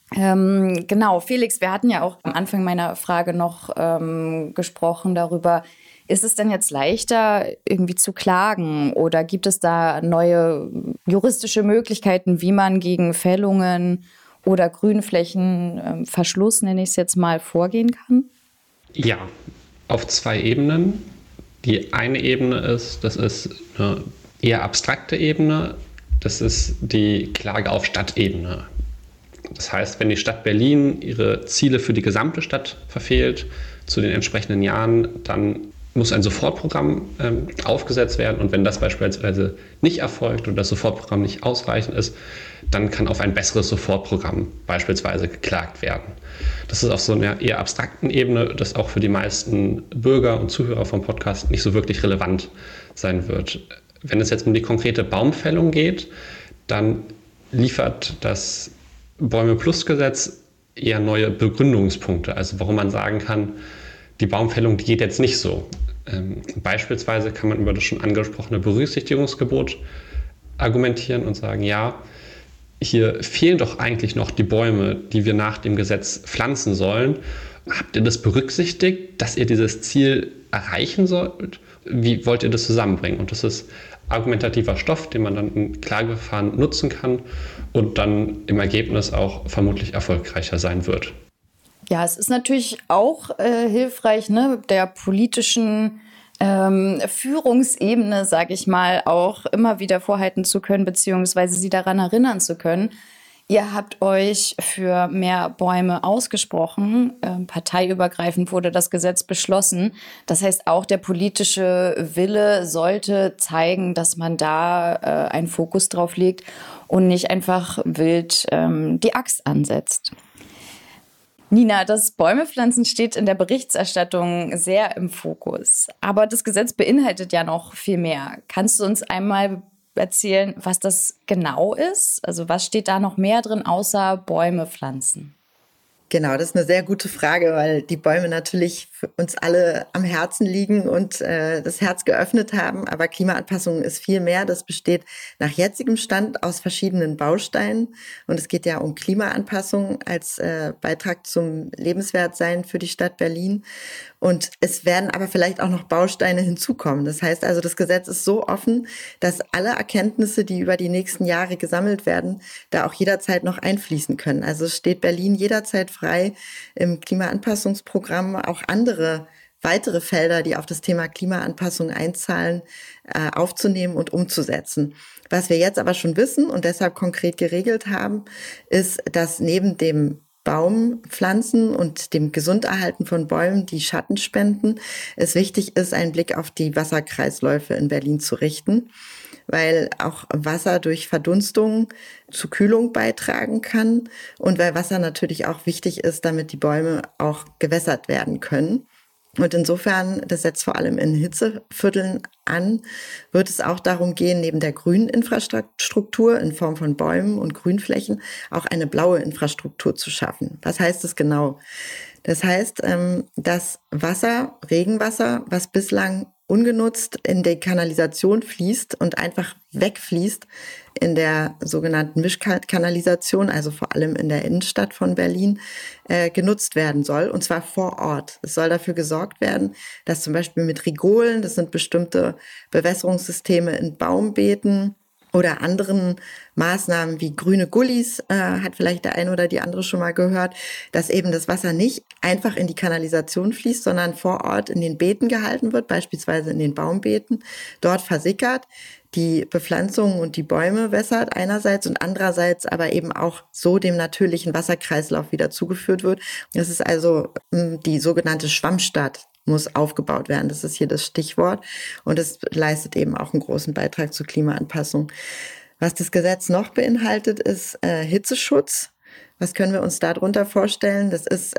Genau, Felix, wir hatten ja auch am Anfang meiner Frage noch gesprochen darüber, ist es denn jetzt leichter, irgendwie zu klagen, oder gibt es da neue juristische Möglichkeiten, wie man gegen Fällungen oder Grünflächenverschluss, nenne ich es jetzt mal, vorgehen kann? Ja, auf 2 Ebenen. Die eine Ebene das ist eine eher abstrakte Ebene, das ist die Klage auf Stadtebene. Das heißt, wenn die Stadt Berlin ihre Ziele für die gesamte Stadt verfehlt zu den entsprechenden Jahren, dann muss ein Sofortprogramm aufgesetzt werden, und wenn das beispielsweise nicht erfolgt oder das Sofortprogramm nicht ausreichend ist, dann kann auf ein besseres Sofortprogramm beispielsweise geklagt werden. Das ist auf so einer eher abstrakten Ebene, das auch für die meisten Bürger und Zuhörer vom Podcast nicht so wirklich relevant sein wird. Wenn es jetzt um die konkrete Baumfällung geht, dann liefert das Bäume-Plus-Gesetz eher neue Begründungspunkte, also warum man sagen kann, die Baumfällung, die geht jetzt nicht so. Beispielsweise kann man über das schon angesprochene Berücksichtigungsgebot argumentieren und sagen, ja, hier fehlen doch eigentlich noch die Bäume, die wir nach dem Gesetz pflanzen sollen. Habt ihr das berücksichtigt, dass ihr dieses Ziel erreichen sollt? Wie wollt ihr das zusammenbringen? Und das ist argumentativer Stoff, den man dann in Klageverfahren nutzen kann und dann im Ergebnis auch vermutlich erfolgreicher sein wird. Ja, es ist natürlich auch hilfreich, ne, der politischen Führungsebene, sage ich mal, auch immer wieder vorhalten zu können, beziehungsweise sie daran erinnern zu können. Ihr habt euch für mehr Bäume ausgesprochen. Parteiübergreifend wurde das Gesetz beschlossen. Das heißt, auch der politische Wille sollte zeigen, dass man da einen Fokus drauf legt und nicht einfach wild die Axt ansetzt. Nina, das Bäumepflanzen steht in der Berichterstattung sehr im Fokus. Aber das Gesetz beinhaltet ja noch viel mehr. Kannst du uns einmal erzählen, was das genau ist? Also was steht da noch mehr drin, außer Bäume pflanzen? Genau, das ist eine sehr gute Frage, weil die Bäume natürlich für uns alle am Herzen liegen und das Herz geöffnet haben. Aber Klimaanpassung ist viel mehr. Das besteht nach jetzigem Stand aus verschiedenen Bausteinen. Und es geht ja um Klimaanpassung als Beitrag zum Lebenswertsein für die Stadt Berlin. Und es werden aber vielleicht auch noch Bausteine hinzukommen. Das heißt also, das Gesetz ist so offen, dass alle Erkenntnisse, die über die nächsten Jahre gesammelt werden, da auch jederzeit noch einfließen können. Also es steht Berlin jederzeit frei, im Klimaanpassungsprogramm auch andere weitere Felder, die auf das Thema Klimaanpassung einzahlen, aufzunehmen und umzusetzen. Was wir jetzt aber schon wissen und deshalb konkret geregelt haben, ist, dass neben dem Baumpflanzen und dem Gesunderhalten von Bäumen, die Schatten spenden, es wichtig ist, einen Blick auf die Wasserkreisläufe in Berlin zu richten, weil auch Wasser durch Verdunstung zu Kühlung beitragen kann und weil Wasser natürlich auch wichtig ist, damit die Bäume auch gewässert werden können. Und insofern, das setzt vor allem in Hitzevierteln an, wird es auch darum gehen, neben der grünen Infrastruktur in Form von Bäumen und Grünflächen auch eine blaue Infrastruktur zu schaffen. Was heißt das genau? Das heißt, dass Wasser, Regenwasser, was bislang ungenutzt in die Kanalisation fließt und einfach wegfließt in der sogenannten Mischkanalisation, also vor allem in der Innenstadt von Berlin, genutzt werden soll, und zwar vor Ort. Es soll dafür gesorgt werden, dass zum Beispiel mit Rigolen, das sind bestimmte Bewässerungssysteme in Baumbeeten, oder anderen Maßnahmen wie grüne Gullis, hat vielleicht der eine oder die andere schon mal gehört, dass eben das Wasser nicht einfach in die Kanalisation fließt, sondern vor Ort in den Beeten gehalten wird, beispielsweise in den Baumbeeten, dort versickert, die Bepflanzungen und die Bäume wässert einerseits und andererseits aber eben auch so dem natürlichen Wasserkreislauf wieder zugeführt wird. Das ist also die sogenannte Schwammstadt, muss aufgebaut werden. Das ist hier das Stichwort. Und es leistet eben auch einen großen Beitrag zur Klimaanpassung. Was das Gesetz noch beinhaltet, ist Hitzeschutz. Was können wir uns darunter vorstellen? Das ist,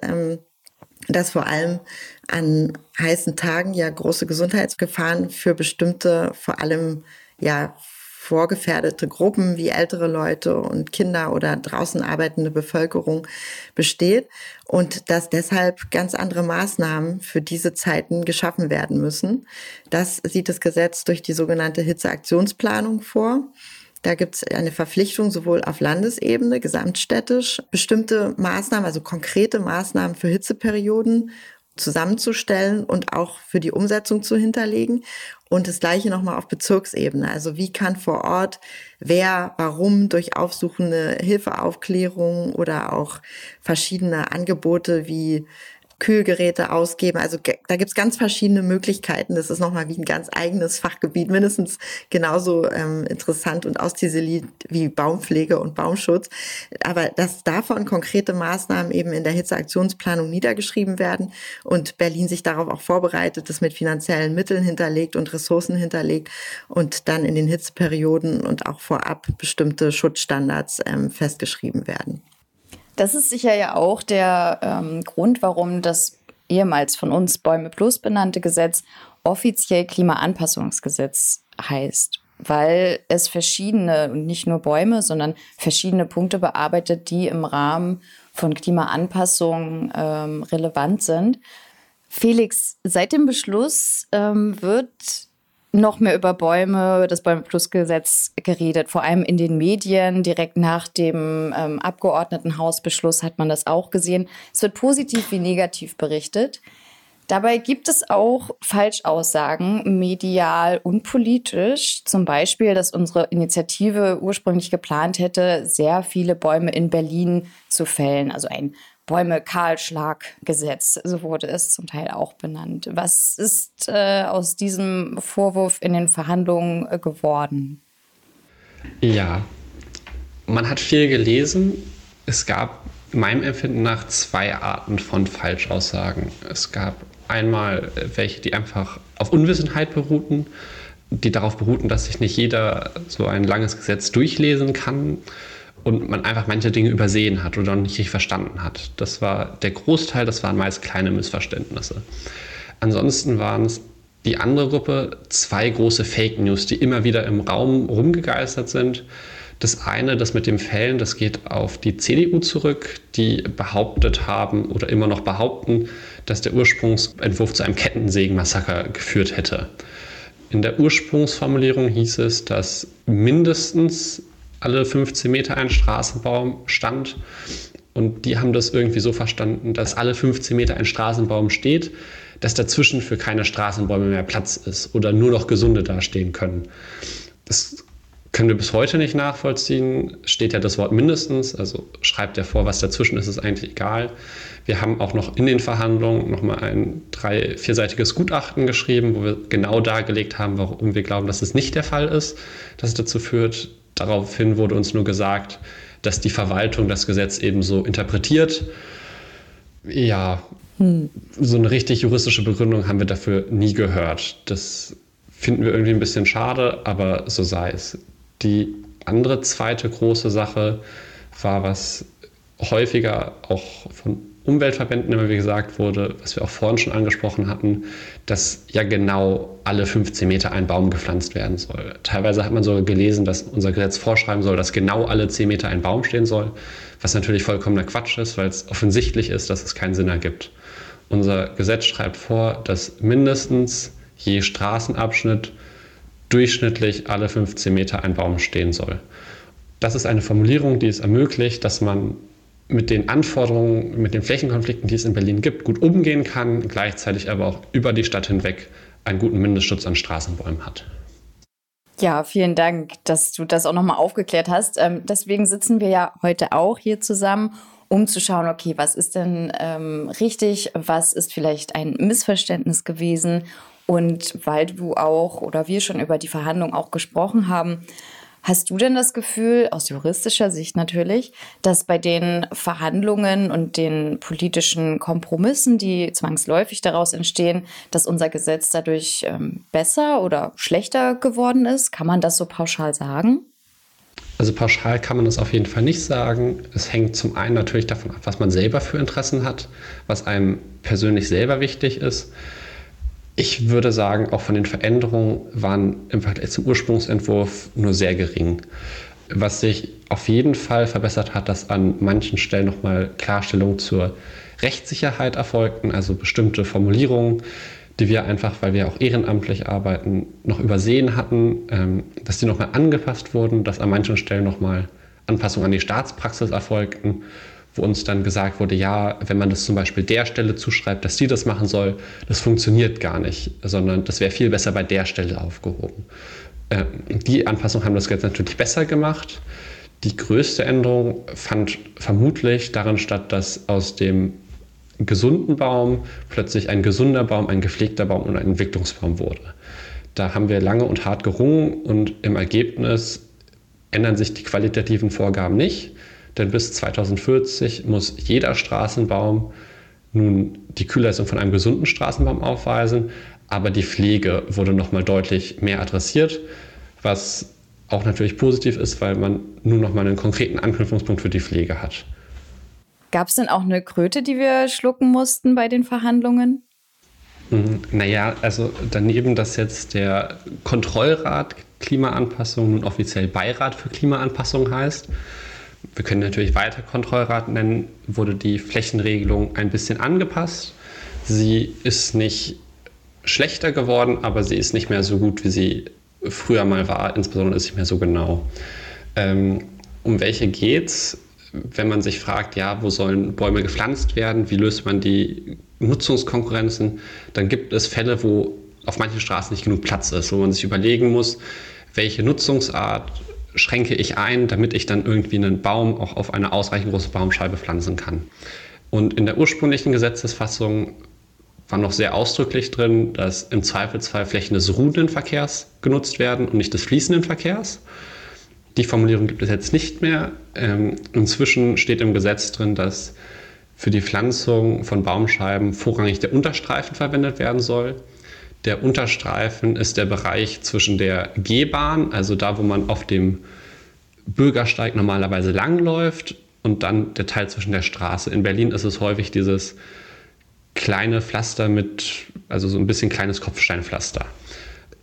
dass vor allem an heißen Tagen ja große Gesundheitsgefahren für bestimmte, vor allem ja vorgefährdete Gruppen wie ältere Leute und Kinder oder draußen arbeitende Bevölkerung besteht und dass deshalb ganz andere Maßnahmen für diese Zeiten geschaffen werden müssen. Das sieht das Gesetz durch die sogenannte Hitzeaktionsplanung vor. Da gibt es eine Verpflichtung sowohl auf Landesebene, gesamtstädtisch, bestimmte Maßnahmen, also konkrete Maßnahmen für Hitzeperioden zusammenzustellen und auch für die Umsetzung zu hinterlegen. Und das Gleiche nochmal auf Bezirksebene. Also wie kann vor Ort wer, warum durch aufsuchende Hilfeaufklärung oder auch verschiedene Angebote wie Kühlgeräte ausgeben. Also da gibt's ganz verschiedene Möglichkeiten. Das ist nochmal wie ein ganz eigenes Fachgebiet, mindestens genauso interessant und ausziseliert wie Baumpflege und Baumschutz. Aber dass davon konkrete Maßnahmen eben in der Hitzeaktionsplanung niedergeschrieben werden und Berlin sich darauf auch vorbereitet, das mit finanziellen Mitteln hinterlegt und Ressourcen hinterlegt und dann in den Hitzeperioden und auch vorab bestimmte Schutzstandards festgeschrieben werden. Das ist sicher ja auch der Grund, warum das ehemals von uns Bäume Plus benannte Gesetz offiziell Klimaanpassungsgesetz heißt, weil es verschiedene, und nicht nur Bäume, sondern verschiedene Punkte bearbeitet, die im Rahmen von Klimaanpassung relevant sind. Felix, seit dem Beschluss wird noch mehr über Bäume, das Bäume-Plus-Gesetz geredet, vor allem in den Medien. Direkt nach dem Abgeordnetenhausbeschluss hat man das auch gesehen. Es wird positiv wie negativ berichtet. Dabei gibt es auch Falschaussagen, medial und politisch. Zum Beispiel, dass unsere Initiative ursprünglich geplant hätte, sehr viele Bäume in Berlin zu fällen. Also ein Bäume-Kahlschlag-Gesetz, so wurde es zum Teil auch benannt. Was ist aus diesem Vorwurf in den Verhandlungen geworden? Ja, man hat viel gelesen. Es gab meinem Empfinden nach zwei Arten von Falschaussagen. Es gab einmal welche, die einfach auf Unwissenheit beruhten, die darauf beruhten, dass sich nicht jeder so ein langes Gesetz durchlesen kann und man einfach manche Dinge übersehen hat oder nicht richtig verstanden hat. Das war der Großteil, das waren meist kleine Missverständnisse. Ansonsten waren es die andere Gruppe, zwei große Fake News, die immer wieder im Raum rumgegeistert sind. Das eine, das mit dem Fällen, das geht auf die CDU zurück, die behauptet haben oder immer noch behaupten, dass der Ursprungsentwurf zu einem Kettensägenmassaker geführt hätte. In der Ursprungsformulierung hieß es, dass mindestens alle 15 Meter ein Straßenbaum stand. Und die haben das irgendwie so verstanden, dass alle 15 Meter ein Straßenbaum steht, dass dazwischen für keine Straßenbäume mehr Platz ist oder nur noch gesunde dastehen können. Das können wir bis heute nicht nachvollziehen. Steht ja das Wort mindestens, also schreibt er vor, was dazwischen ist, ist eigentlich egal. Wir haben auch noch in den Verhandlungen nochmal ein 3-4-seitiges Gutachten geschrieben, wo wir genau dargelegt haben, warum wir glauben, dass es nicht der Fall ist, dass es dazu führt. Daraufhin wurde uns nur gesagt, dass die Verwaltung das Gesetz eben so interpretiert. Ja, so eine richtig juristische Begründung haben wir dafür nie gehört. Das finden wir irgendwie ein bisschen schade, aber so sei es. Die andere zweite große Sache war, was häufiger auch von Umweltverbänden immer wieder gesagt wurde, was wir auch vorhin schon angesprochen hatten, dass ja genau alle 15 Meter ein Baum gepflanzt werden soll. Teilweise hat man sogar gelesen, dass unser Gesetz vorschreiben soll, dass genau alle 10 Meter ein Baum stehen soll, was natürlich vollkommener Quatsch ist, weil es offensichtlich ist, dass es keinen Sinn ergibt. Unser Gesetz schreibt vor, dass mindestens je Straßenabschnitt durchschnittlich alle 15 Meter ein Baum stehen soll. Das ist eine Formulierung, die es ermöglicht, dass man mit den Anforderungen, mit den Flächenkonflikten, die es in Berlin gibt, gut umgehen kann, gleichzeitig aber auch über die Stadt hinweg einen guten Mindestschutz an Straßenbäumen hat. Ja, vielen Dank, dass du das auch nochmal aufgeklärt hast. Deswegen sitzen wir ja heute auch hier zusammen, um zu schauen, okay, was ist denn richtig, was ist vielleicht ein Missverständnis gewesen. Und weil du auch oder wir schon über die Verhandlungen auch gesprochen haben, hast du denn das Gefühl, aus juristischer Sicht natürlich, dass bei den Verhandlungen und den politischen Kompromissen, die zwangsläufig daraus entstehen, dass unser Gesetz dadurch besser oder schlechter geworden ist? Kann man das so pauschal sagen? Also pauschal kann man das auf jeden Fall nicht sagen. Es hängt zum einen natürlich davon ab, was man selber für Interessen hat, was einem persönlich selber wichtig ist. Ich würde sagen, auch von den Veränderungen waren im Vergleich zum Ursprungsentwurf nur sehr gering. Was sich auf jeden Fall verbessert hat, dass an manchen Stellen nochmal Klarstellungen zur Rechtssicherheit erfolgten, also bestimmte Formulierungen, die wir einfach, weil wir auch ehrenamtlich arbeiten, noch übersehen hatten, dass die nochmal angepasst wurden, dass an manchen Stellen nochmal Anpassungen an die Staatspraxis erfolgten, wo uns dann gesagt wurde, ja, wenn man das zum Beispiel der Stelle zuschreibt, dass die das machen soll, das funktioniert gar nicht, sondern das wäre viel besser bei der Stelle aufgehoben. Die Anpassungen haben das jetzt natürlich besser gemacht. Die größte Änderung fand vermutlich darin statt, dass aus dem gesunden Baum plötzlich ein gesunder Baum, ein gepflegter Baum und ein Entwicklungsbaum wurde. Da haben wir lange und hart gerungen und im Ergebnis ändern sich die qualitativen Vorgaben nicht. Denn bis 2040 muss jeder Straßenbaum nun die Kühlleistung von einem gesunden Straßenbaum aufweisen, aber die Pflege wurde nochmal deutlich mehr adressiert, was auch natürlich positiv ist, weil man nun nochmal einen konkreten Anknüpfungspunkt für die Pflege hat. Gab es denn auch eine Kröte, die wir schlucken mussten bei den Verhandlungen? Naja, also daneben, dass jetzt der Kontrollrat Klimaanpassung nun offiziell Beirat für Klimaanpassung heißt, wir können natürlich weiter Kontrollrat nennen, wurde die Flächenregelung ein bisschen angepasst. Sie ist nicht schlechter geworden, aber sie ist nicht mehr so gut, wie sie früher mal war. Insbesondere ist sie nicht mehr so genau. Um welche geht's? Wenn man sich fragt, ja, wo sollen Bäume gepflanzt werden? Wie löst man die Nutzungskonkurrenzen? Dann gibt es Fälle, wo auf manchen Straßen nicht genug Platz ist, wo man sich überlegen muss, welche Nutzungsart schränke ich ein, damit ich dann irgendwie einen Baum auch auf eine ausreichend große Baumscheibe pflanzen kann. Und in der ursprünglichen Gesetzesfassung war noch sehr ausdrücklich drin, dass im Zweifelsfall Flächen des ruhenden Verkehrs genutzt werden und nicht des fließenden Verkehrs. Die Formulierung gibt es jetzt nicht mehr. Inzwischen steht im Gesetz drin, dass für die Pflanzung von Baumscheiben vorrangig der Unterstreifen verwendet werden soll. Der Unterstreifen ist der Bereich zwischen der Gehbahn, also da, wo man auf dem Bürgersteig normalerweise langläuft, und dann der Teil zwischen der Straße. In Berlin ist es häufig dieses kleine Pflaster mit, also so ein bisschen kleines Kopfsteinpflaster.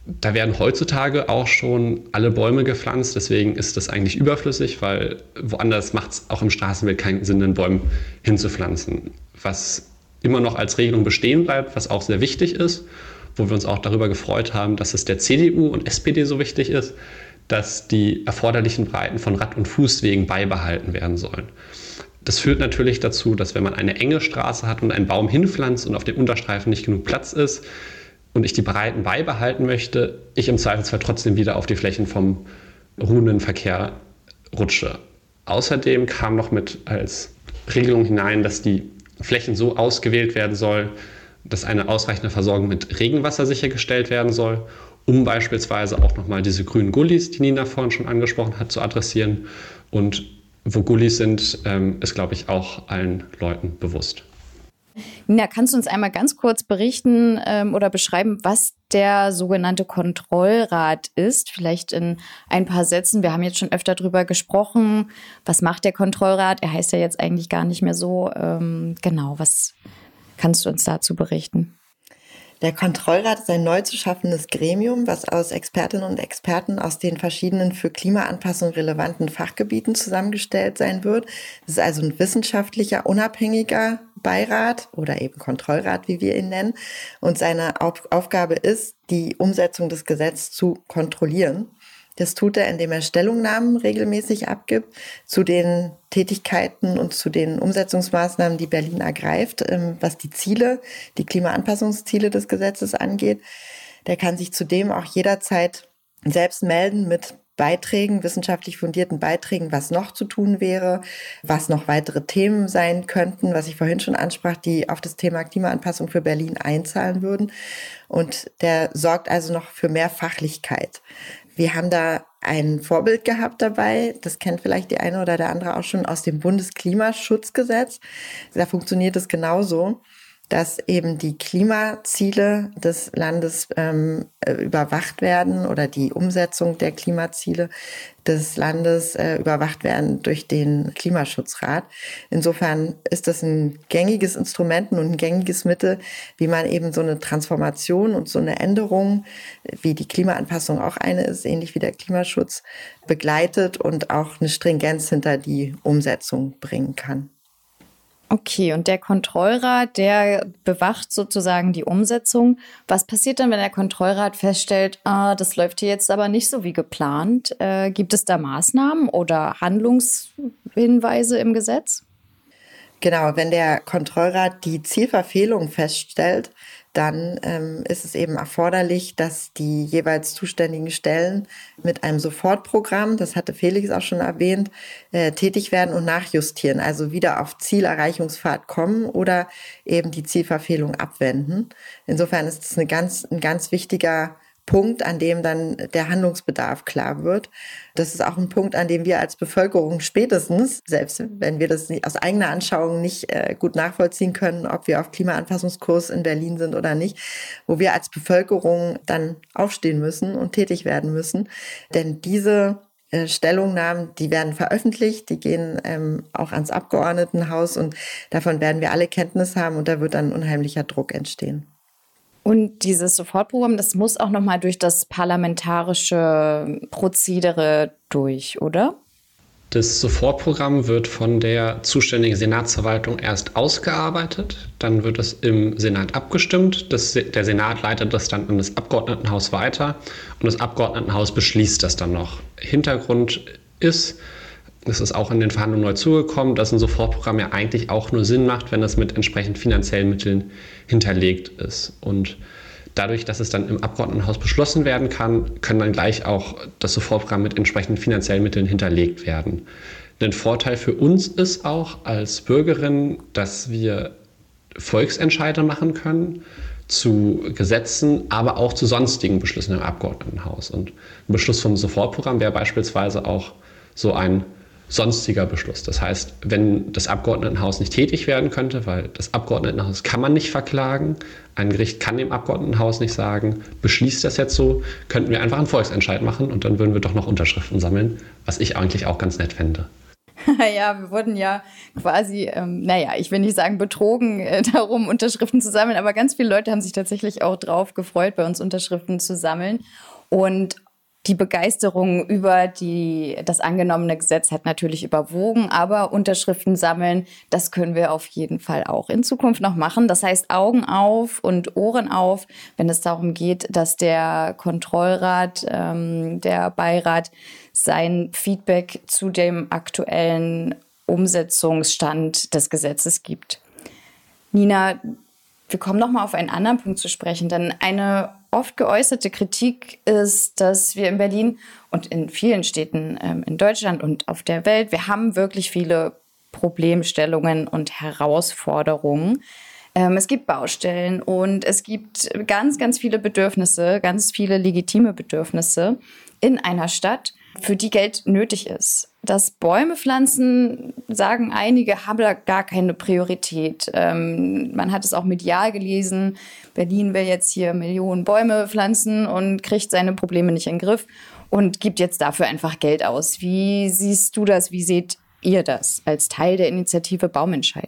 Da werden heutzutage auch schon alle Bäume gepflanzt, deswegen ist das eigentlich überflüssig, weil woanders macht es auch im Straßenbild keinen Sinn, den Bäumen hinzupflanzen. Was immer noch als Regelung bestehen bleibt, was auch sehr wichtig ist, wo wir uns auch darüber gefreut haben, dass es der CDU und SPD so wichtig ist, dass die erforderlichen Breiten von Rad- und Fußwegen beibehalten werden sollen. Das führt natürlich dazu, dass wenn man eine enge Straße hat und einen Baum hinpflanzt und auf dem Unterstreifen nicht genug Platz ist, und ich die Breiten beibehalten möchte, ich im Zweifelsfall trotzdem wieder auf die Flächen vom ruhenden Verkehr rutsche. Außerdem kam noch mit als Regelung hinein, dass die Flächen so ausgewählt werden soll, dass eine ausreichende Versorgung mit Regenwasser sichergestellt werden soll, um beispielsweise auch nochmal diese grünen Gullis, die Nina vorhin schon angesprochen hat, zu adressieren. Und wo Gullis sind, ist, glaube ich, auch allen Leuten bewusst. Nina, kannst du uns einmal ganz kurz berichten oder beschreiben, was der sogenannte Kontrollrat ist? Vielleicht in ein paar Sätzen. Wir haben jetzt schon öfter darüber gesprochen. Was macht der Kontrollrat? Er heißt ja jetzt eigentlich gar nicht mehr so. Genau, was kannst du uns dazu berichten? Der Kontrollrat ist ein neu zu schaffendes Gremium, was aus Expertinnen und Experten aus den verschiedenen für Klimaanpassung relevanten Fachgebieten zusammengestellt sein wird. Es ist also ein wissenschaftlicher, unabhängiger Beirat oder eben Kontrollrat, wie wir ihn nennen. Und seine Aufgabe ist, die Umsetzung des Gesetzes zu kontrollieren. Das tut er, indem er Stellungnahmen regelmäßig abgibt zu den Tätigkeiten und zu den Umsetzungsmaßnahmen, die Berlin ergreift, was die Ziele, die Klimaanpassungsziele des Gesetzes angeht. Der kann sich zudem auch jederzeit selbst melden mit Beiträgen, wissenschaftlich fundierten Beiträgen, was noch zu tun wäre, was noch weitere Themen sein könnten, was ich vorhin schon ansprach, die auf das Thema Klimaanpassung für Berlin einzahlen würden. Und der sorgt also noch für mehr Fachlichkeit. Wir haben da ein Vorbild gehabt dabei, das kennt vielleicht die eine oder der andere auch schon aus dem Bundesklimaschutzgesetz. Da funktioniert es genauso, dass eben die Klimaziele des Landes überwacht werden oder die Umsetzung der Klimaziele des Landes überwacht werden durch den Klimaschutzrat. Insofern ist das ein gängiges Instrument und ein gängiges Mittel, wie man eben so eine Transformation und so eine Änderung, wie die Klimaanpassung auch eine ist, ähnlich wie der Klimaschutz, begleitet und auch eine Stringenz hinter die Umsetzung bringen kann. Okay, und der Kontrollrat, der bewacht sozusagen die Umsetzung. Was passiert dann, wenn der Kontrollrat feststellt, das läuft hier jetzt aber nicht so wie geplant? Gibt es da Maßnahmen oder Handlungshinweise im Gesetz? Genau, wenn der Kontrollrat die Zielverfehlung feststellt, dann ist es eben erforderlich, dass die jeweils zuständigen Stellen mit einem Sofortprogramm, das hatte Felix auch schon erwähnt, tätig werden und nachjustieren, also wieder auf Zielerreichungspfad kommen oder eben die Zielverfehlung abwenden. Insofern ist es ein ganz wichtiger Punkt, an dem dann der Handlungsbedarf klar wird. Das ist auch ein Punkt, an dem wir als Bevölkerung spätestens, selbst wenn wir das aus eigener Anschauung nicht gut nachvollziehen können, ob wir auf Klimaanpassungskurs in Berlin sind oder nicht, wo wir als Bevölkerung dann aufstehen müssen und tätig werden müssen. Denn diese Stellungnahmen, die werden veröffentlicht, die gehen auch ans Abgeordnetenhaus und davon werden wir alle Kenntnis haben und da wird dann unheimlicher Druck entstehen. Und dieses Sofortprogramm, das muss auch nochmal durch das parlamentarische Prozedere durch, oder? Das Sofortprogramm wird von der zuständigen Senatsverwaltung erst ausgearbeitet. Dann wird es im Senat abgestimmt. Der Senat leitet das dann an das Abgeordnetenhaus weiter und das Abgeordnetenhaus beschließt das dann noch. Hintergrund ist, es ist auch in den Verhandlungen neu zugekommen, dass ein Sofortprogramm ja eigentlich auch nur Sinn macht, wenn es mit entsprechend finanziellen Mitteln hinterlegt ist. Und dadurch, dass es dann im Abgeordnetenhaus beschlossen werden kann, kann dann gleich auch das Sofortprogramm mit entsprechenden finanziellen Mitteln hinterlegt werden. Ein Vorteil für uns ist auch als Bürgerinnen, dass wir Volksentscheide machen können zu Gesetzen, aber auch zu sonstigen Beschlüssen im Abgeordnetenhaus. Und ein Beschluss vom Sofortprogramm wäre beispielsweise auch so ein sonstiger Beschluss. Das heißt, wenn das Abgeordnetenhaus nicht tätig werden könnte, weil das Abgeordnetenhaus kann man nicht verklagen, ein Gericht kann dem Abgeordnetenhaus nicht sagen, beschließt das jetzt so, könnten wir einfach einen Volksentscheid machen und dann würden wir doch noch Unterschriften sammeln, was ich eigentlich auch ganz nett fände. Ja, wir wurden ja quasi, ich will nicht sagen betrogen, darum Unterschriften zu sammeln, aber ganz viele Leute haben sich tatsächlich auch drauf gefreut, bei uns Unterschriften zu sammeln. Und die Begeisterung über das angenommene Gesetz hat natürlich überwogen, aber Unterschriften sammeln, das können wir auf jeden Fall auch in Zukunft noch machen. Das heißt, Augen auf und Ohren auf, wenn es darum geht, dass der Kontrollrat, der Beirat sein Feedback zu dem aktuellen Umsetzungsstand des Gesetzes gibt. Nina, wir kommen noch mal auf einen anderen Punkt zu sprechen, denn eine oft geäußerte Kritik ist, dass wir in Berlin und in vielen Städten in Deutschland und auf der Welt, wir haben wirklich viele Problemstellungen und Herausforderungen. Es gibt Baustellen und es gibt ganz, ganz viele Bedürfnisse, ganz viele legitime Bedürfnisse in einer Stadt, für die Geld nötig ist. Das Bäume pflanzen, sagen einige, haben da gar keine Priorität. Man hat es auch medial gelesen. Berlin will jetzt hier Millionen Bäume pflanzen und kriegt seine Probleme nicht in den Griff und gibt jetzt dafür einfach Geld aus. Wie siehst du das? Wie seht ihr das als Teil der Initiative Baumentscheid?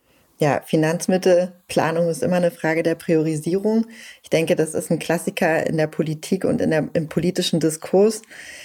Ja, Finanzmittelplanung ist immer eine Frage der Priorisierung. Ich denke, das ist ein Klassiker in der Politik und im politischen Diskurs.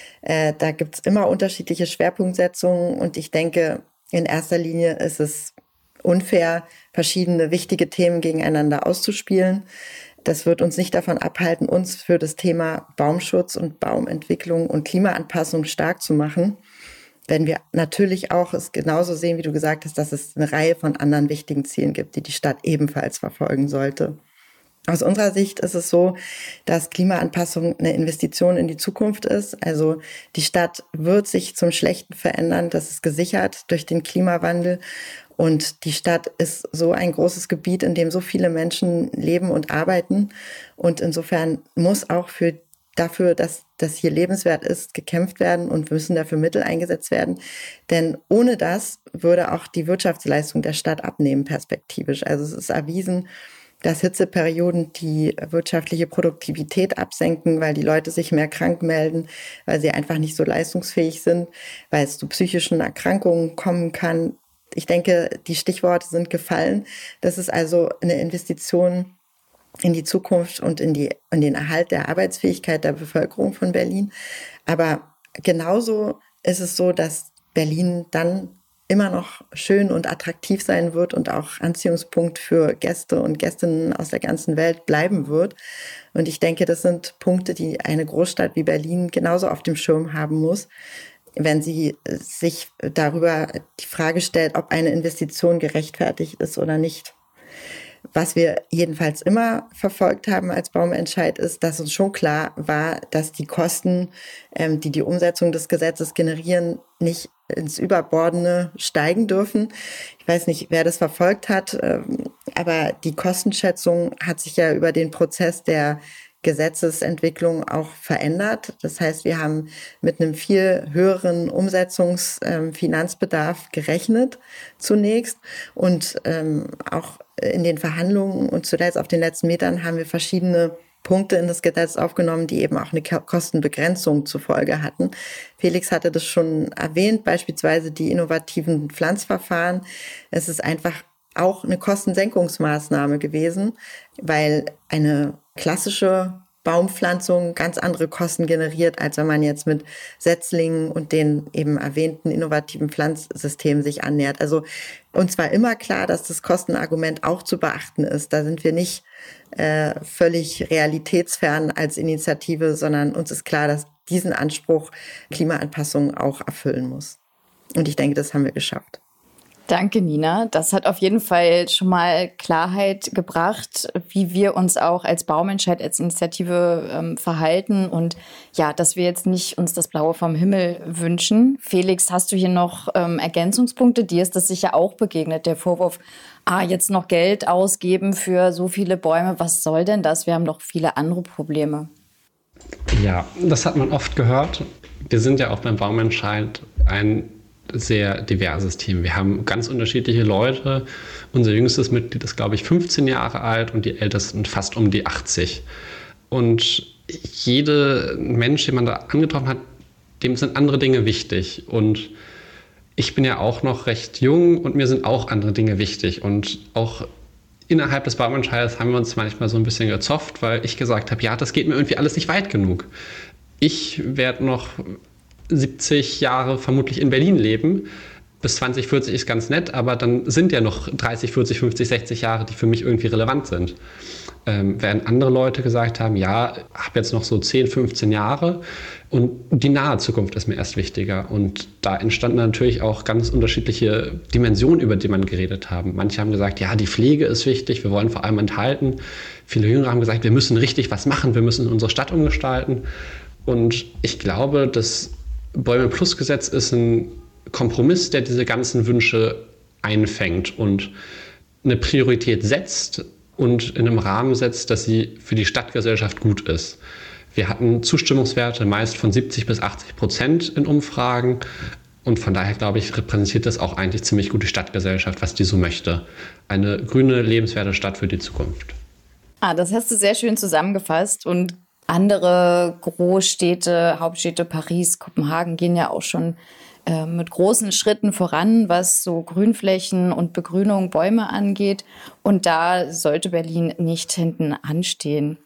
Da gibt es immer unterschiedliche Schwerpunktsetzungen und ich denke, in erster Linie ist es unfair, verschiedene wichtige Themen gegeneinander auszuspielen. Das wird uns nicht davon abhalten, uns für das Thema Baumschutz und Baumentwicklung und Klimaanpassung stark zu machen. Wenn wir natürlich auch es genauso sehen, wie du gesagt hast, dass es eine Reihe von anderen wichtigen Zielen gibt, die die Stadt ebenfalls verfolgen sollte. Aus unserer Sicht ist es so, dass Klimaanpassung eine Investition in die Zukunft ist. Also die Stadt wird sich zum Schlechten verändern. Das ist gesichert durch den Klimawandel. Und die Stadt ist so ein großes Gebiet, in dem so viele Menschen leben und arbeiten. Und insofern muss auch dafür, dass das hier lebenswert ist, gekämpft werden und müssen dafür Mittel eingesetzt werden. Denn ohne das würde auch die Wirtschaftsleistung der Stadt abnehmen, perspektivisch. Also es ist erwiesen, dass Hitzeperioden die wirtschaftliche Produktivität absenken, weil die Leute sich mehr krank melden, weil sie einfach nicht so leistungsfähig sind, weil es zu psychischen Erkrankungen kommen kann. Ich denke, die Stichworte sind gefallen. Das ist also eine Investition in die Zukunft und in den Erhalt der Arbeitsfähigkeit der Bevölkerung von Berlin. Aber genauso ist es so, dass Berlin dann immer noch schön und attraktiv sein wird und auch Anziehungspunkt für Gäste und Gästinnen aus der ganzen Welt bleiben wird. Und ich denke, das sind Punkte, die eine Großstadt wie Berlin genauso auf dem Schirm haben muss, wenn sie sich darüber die Frage stellt, ob eine Investition gerechtfertigt ist oder nicht. Was wir jedenfalls immer verfolgt haben als Baumentscheid ist, dass uns schon klar war, dass die Kosten, die die Umsetzung des Gesetzes generieren, nicht ins Überbordene steigen dürfen. Ich weiß nicht, wer das verfolgt hat, aber die Kostenschätzung hat sich ja über den Prozess der Gesetzesentwicklung auch verändert. Das heißt, wir haben mit einem viel höheren Umsetzungsfinanzbedarf gerechnet zunächst und auch in den Verhandlungen und zuletzt auf den letzten Metern haben wir verschiedene Punkte in das Gesetz aufgenommen, die eben auch eine Kostenbegrenzung zur Folge hatten. Felix hatte das schon erwähnt, beispielsweise die innovativen Pflanzverfahren. Es ist einfach auch eine Kostensenkungsmaßnahme gewesen, weil eine klassische Baumpflanzung ganz andere Kosten generiert, als wenn man jetzt mit Setzlingen und den eben erwähnten innovativen Pflanzsystemen sich annähert. Also uns war immer klar, dass das Kostenargument auch zu beachten ist. Da sind wir nicht völlig realitätsfern als Initiative, sondern uns ist klar, dass diesen Anspruch Klimaanpassung auch erfüllen muss. Und ich denke, das haben wir geschafft. Danke, Nina. Das hat auf jeden Fall schon mal Klarheit gebracht, wie wir uns auch als Baumentscheid, als Initiative verhalten und ja, dass wir jetzt nicht uns das Blaue vom Himmel wünschen. Felix, hast du hier noch Ergänzungspunkte? Dir ist das sicher auch begegnet, der Vorwurf, jetzt noch Geld ausgeben für so viele Bäume. Was soll denn das? Wir haben doch viele andere Probleme. Ja, das hat man oft gehört. Wir sind ja auch beim Baumentscheid ein sehr diverses Team. Wir haben ganz unterschiedliche Leute. Unser jüngstes Mitglied ist, glaube ich, 15 Jahre alt und die ältesten fast um die 80. Und jeder Mensch, den man da angetroffen hat, dem sind andere Dinge wichtig. Und Ich bin ja auch noch recht jung und mir sind auch andere Dinge wichtig. Und auch innerhalb des Baumentscheids haben wir uns manchmal so ein bisschen gezofft, weil ich gesagt habe, ja, das geht mir irgendwie alles nicht weit genug. Ich werde noch 70 Jahre vermutlich in Berlin leben. Bis 2040 ist ganz nett, aber dann sind ja noch 30, 40, 50, 60 Jahre, die für mich irgendwie relevant sind. Während andere Leute gesagt haben, ja, ich habe jetzt noch so 10, 15 Jahre und die nahe Zukunft ist mir erst wichtiger. Und da entstanden natürlich auch ganz unterschiedliche Dimensionen, über die man geredet haben. Manche haben gesagt, ja, die Pflege ist wichtig, wir wollen vor allem enthalten. Viele Jüngere haben gesagt, wir müssen richtig was machen, wir müssen unsere Stadt umgestalten. Und ich glaube, das Bäume-Plus-Gesetz ist ein Kompromiss, der diese ganzen Wünsche einfängt und eine Priorität setzt und in einem Rahmen setzt, dass sie für die Stadtgesellschaft gut ist. Wir hatten Zustimmungswerte meist von 70-80% in Umfragen und von daher, glaube ich, repräsentiert das auch eigentlich ziemlich gut die Stadtgesellschaft, was die so möchte. Eine grüne, lebenswerte Stadt für die Zukunft. Das hast du sehr schön zusammengefasst und andere Großstädte, Hauptstädte, Paris, Kopenhagen gehen ja auch schon mit großen Schritten voran, was so Grünflächen und Begrünung, Bäume angeht. Und da sollte Berlin nicht hinten anstehen.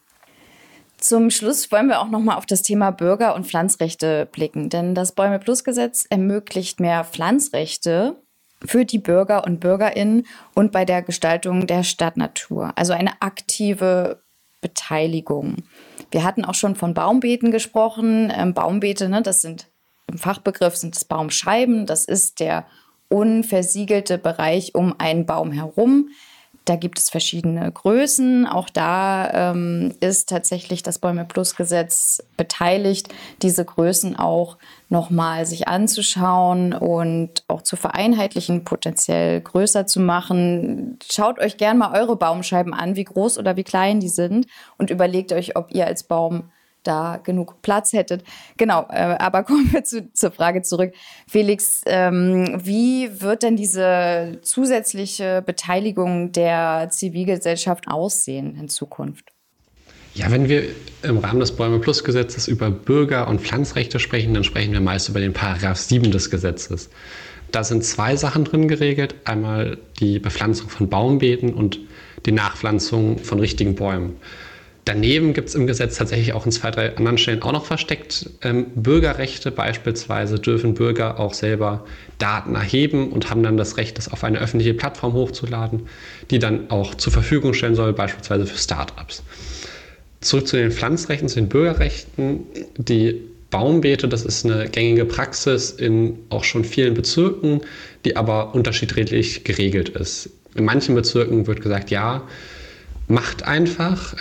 Zum Schluss wollen wir auch noch mal auf das Thema Bürger- und Pflanzrechte blicken. Denn das Bäume-Plus-Gesetz ermöglicht mehr Pflanzrechte für die Bürger und BürgerInnen und bei der Gestaltung der Stadtnatur. Also eine aktive Beteiligung. Wir hatten auch schon von Baumbeeten gesprochen. Baumbeete, das sind im Fachbegriff sind es Baumscheiben. Das ist der unversiegelte Bereich um einen Baum herum. Da gibt es verschiedene Größen. Auch da ist tatsächlich das Bäume-Plus-Gesetz beteiligt, diese Größen auch nochmal sich anzuschauen und auch zu vereinheitlichen, potenziell größer zu machen. Schaut euch gern mal eure Baumscheiben an, wie groß oder wie klein die sind und überlegt euch, ob ihr als Baum da genug Platz hättet. Genau, aber kommen wir zur Frage zurück. Felix, wie wird denn diese zusätzliche Beteiligung der Zivilgesellschaft aussehen in Zukunft? Ja, wenn wir im Rahmen des Bäume-Plus-Gesetzes über Bürger- und Pflanzrechte sprechen, dann sprechen wir meist über den Paragraph 7 des Gesetzes. Da sind zwei Sachen drin geregelt. Einmal die Bepflanzung von Baumbeeten und die Nachpflanzung von richtigen Bäumen. Daneben gibt es im Gesetz tatsächlich auch in 2, 3 anderen Stellen auch noch versteckt Bürgerrechte. Beispielsweise dürfen Bürger auch selber Daten erheben und haben dann das Recht, das auf eine öffentliche Plattform hochzuladen, die dann auch zur Verfügung stellen soll, beispielsweise für Start-ups. Zurück zu den Pflanzrechten, zu den Bürgerrechten. Die Baumbeete, das ist eine gängige Praxis in auch schon vielen Bezirken, die aber unterschiedlich geregelt ist. In manchen Bezirken wird gesagt, ja, macht einfach.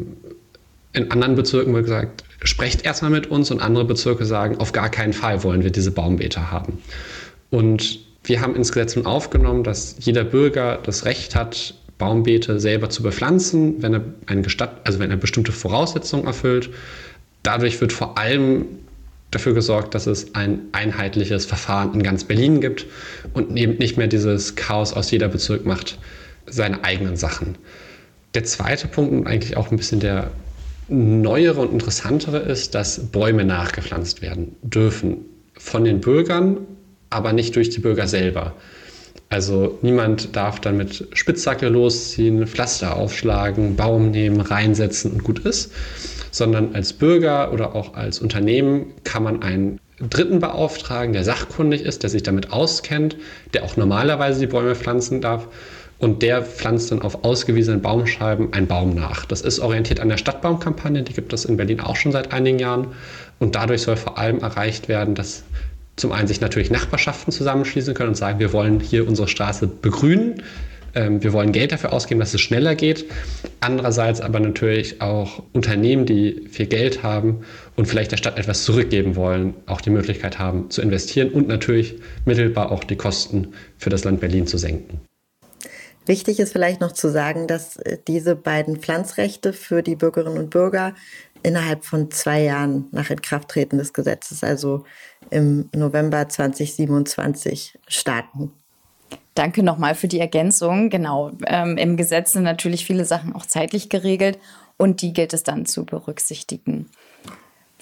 In anderen Bezirken wird gesagt, sprecht erstmal mit uns, und andere Bezirke sagen, auf gar keinen Fall wollen wir diese Baumbeete haben. Und wir haben ins Gesetz nun aufgenommen, dass jeder Bürger das Recht hat, Baumbeete selber zu bepflanzen, wenn er bestimmte Voraussetzungen erfüllt. Dadurch wird vor allem dafür gesorgt, dass es ein einheitliches Verfahren in ganz Berlin gibt und eben nicht mehr dieses Chaos aus jeder Bezirk macht seine eigenen Sachen. Der zweite Punkt und eigentlich auch ein bisschen der neuere und interessantere ist, dass Bäume nachgepflanzt werden dürfen von den Bürgern, aber nicht durch die Bürger selber. Also niemand darf dann mit Spitzhacke losziehen, Pflaster aufschlagen, Baum nehmen, reinsetzen und gut ist, sondern als Bürger oder auch als Unternehmen kann man einen Dritten beauftragen, der sachkundig ist, der sich damit auskennt, der auch normalerweise die Bäume pflanzen darf. Und der pflanzt dann auf ausgewiesenen Baumscheiben einen Baum nach. Das ist orientiert an der Stadtbaumkampagne, die gibt es in Berlin auch schon seit einigen Jahren. Und dadurch soll vor allem erreicht werden, dass zum einen sich natürlich Nachbarschaften zusammenschließen können und sagen, wir wollen hier unsere Straße begrünen, wir wollen Geld dafür ausgeben, dass es schneller geht. Andererseits aber natürlich auch Unternehmen, die viel Geld haben und vielleicht der Stadt etwas zurückgeben wollen, auch die Möglichkeit haben zu investieren und natürlich mittelbar auch die Kosten für das Land Berlin zu senken. Wichtig ist vielleicht noch zu sagen, dass diese beiden Pflanzrechte für die Bürgerinnen und Bürger innerhalb von 2 Jahren nach Inkrafttreten des Gesetzes, also im November 2027, starten. Danke nochmal für die Ergänzung. Genau, im Gesetz sind natürlich viele Sachen auch zeitlich geregelt und die gilt es dann zu berücksichtigen.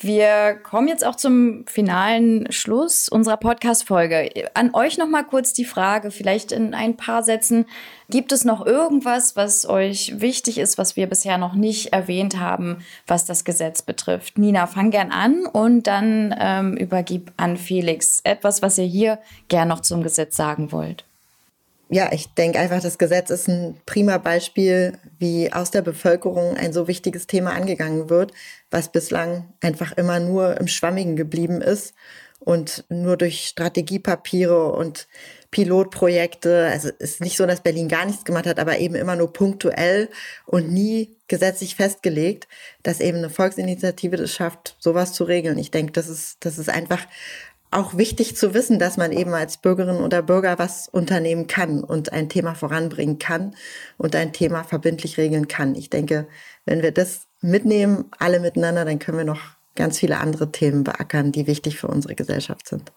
Wir kommen jetzt auch zum finalen Schluss unserer Podcast-Folge. An euch noch mal kurz die Frage, vielleicht in ein paar Sätzen. Gibt es noch irgendwas, was euch wichtig ist, was wir bisher noch nicht erwähnt haben, was das Gesetz betrifft? Nina, fang gern an und dann übergib an Felix. Etwas, was ihr hier gern noch zum Gesetz sagen wollt. Ja, ich denke einfach, das Gesetz ist ein prima Beispiel, wie aus der Bevölkerung ein so wichtiges Thema angegangen wird, was bislang einfach immer nur im Schwammigen geblieben ist und nur durch Strategiepapiere und Pilotprojekte. Also es ist nicht so, dass Berlin gar nichts gemacht hat, aber eben immer nur punktuell und nie gesetzlich festgelegt, dass eben eine Volksinitiative es schafft, sowas zu regeln. Ich denke, das ist einfach auch wichtig zu wissen, dass man eben als Bürgerin oder Bürger was unternehmen kann und ein Thema voranbringen kann und ein Thema verbindlich regeln kann. Ich denke, wenn wir das mitnehmen, alle miteinander, dann können wir noch ganz viele andere Themen beackern, die wichtig für unsere Gesellschaft sind.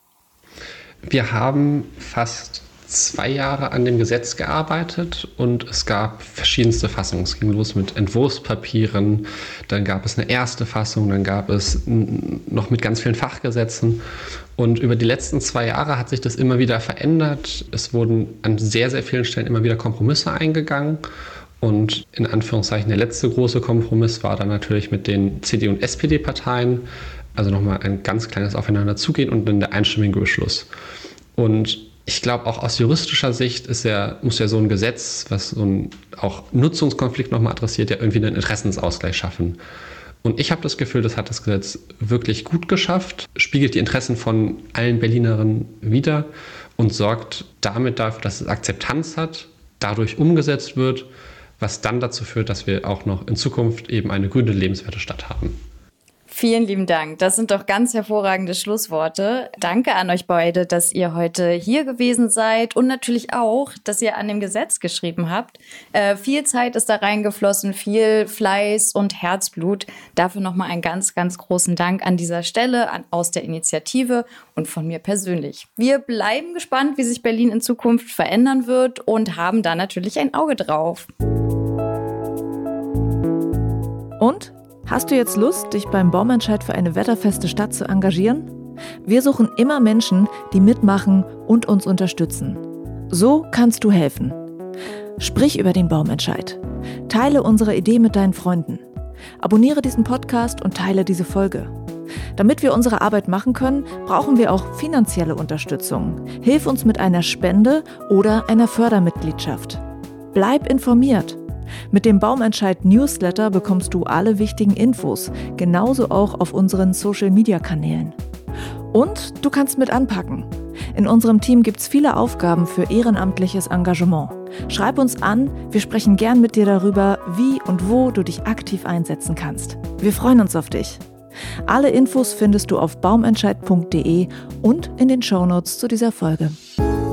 Wir haben fast 2 Jahre an dem Gesetz gearbeitet und es gab verschiedenste Fassungen. Es ging los mit Entwurfspapieren, dann gab es eine erste Fassung, dann gab es noch mit ganz vielen Fachgesetzen. Und über die letzten 2 Jahre hat sich das immer wieder verändert. Es wurden an sehr, sehr vielen Stellen immer wieder Kompromisse eingegangen. Und in Anführungszeichen der letzte große Kompromiss war dann natürlich mit den CD- und SPD-Parteien, also nochmal ein ganz kleines Aufeinanderzugehen und dann der einstimmige Beschluss. Und ich glaube, auch aus juristischer Sicht muss ja so ein Gesetz, was so einen auch Nutzungskonflikt nochmal adressiert, ja irgendwie einen Interessensausgleich schaffen. Und ich habe das Gefühl, das hat das Gesetz wirklich gut geschafft, spiegelt die Interessen von allen Berlinerinnen wider und sorgt damit dafür, dass es Akzeptanz hat, dadurch umgesetzt wird, was dann dazu führt, dass wir auch noch in Zukunft eben eine grüne, lebenswerte Stadt haben. Vielen lieben Dank. Das sind doch ganz hervorragende Schlussworte. Danke an euch beide, dass ihr heute hier gewesen seid und natürlich auch, dass ihr an dem Gesetz geschrieben habt. Viel Zeit ist da reingeflossen, viel Fleiß und Herzblut. Dafür nochmal einen ganz, ganz großen Dank an dieser Stelle aus der Initiative und von mir persönlich. Wir bleiben gespannt, wie sich Berlin in Zukunft verändern wird und haben da natürlich ein Auge drauf. Und? Hast du jetzt Lust, dich beim Baumentscheid für eine wetterfeste Stadt zu engagieren? Wir suchen immer Menschen, die mitmachen und uns unterstützen. So kannst du helfen. Sprich über den Baumentscheid. Teile unsere Idee mit deinen Freunden. Abonniere diesen Podcast und teile diese Folge. Damit wir unsere Arbeit machen können, brauchen wir auch finanzielle Unterstützung. Hilf uns mit einer Spende oder einer Fördermitgliedschaft. Bleib informiert. Mit dem Baumentscheid-Newsletter bekommst du alle wichtigen Infos, genauso auch auf unseren Social-Media-Kanälen. Und du kannst mit anpacken. In unserem Team gibt's viele Aufgaben für ehrenamtliches Engagement. Schreib uns an, wir sprechen gern mit dir darüber, wie und wo du dich aktiv einsetzen kannst. Wir freuen uns auf dich. Alle Infos findest du auf baumentscheid.de und in den Shownotes zu dieser Folge.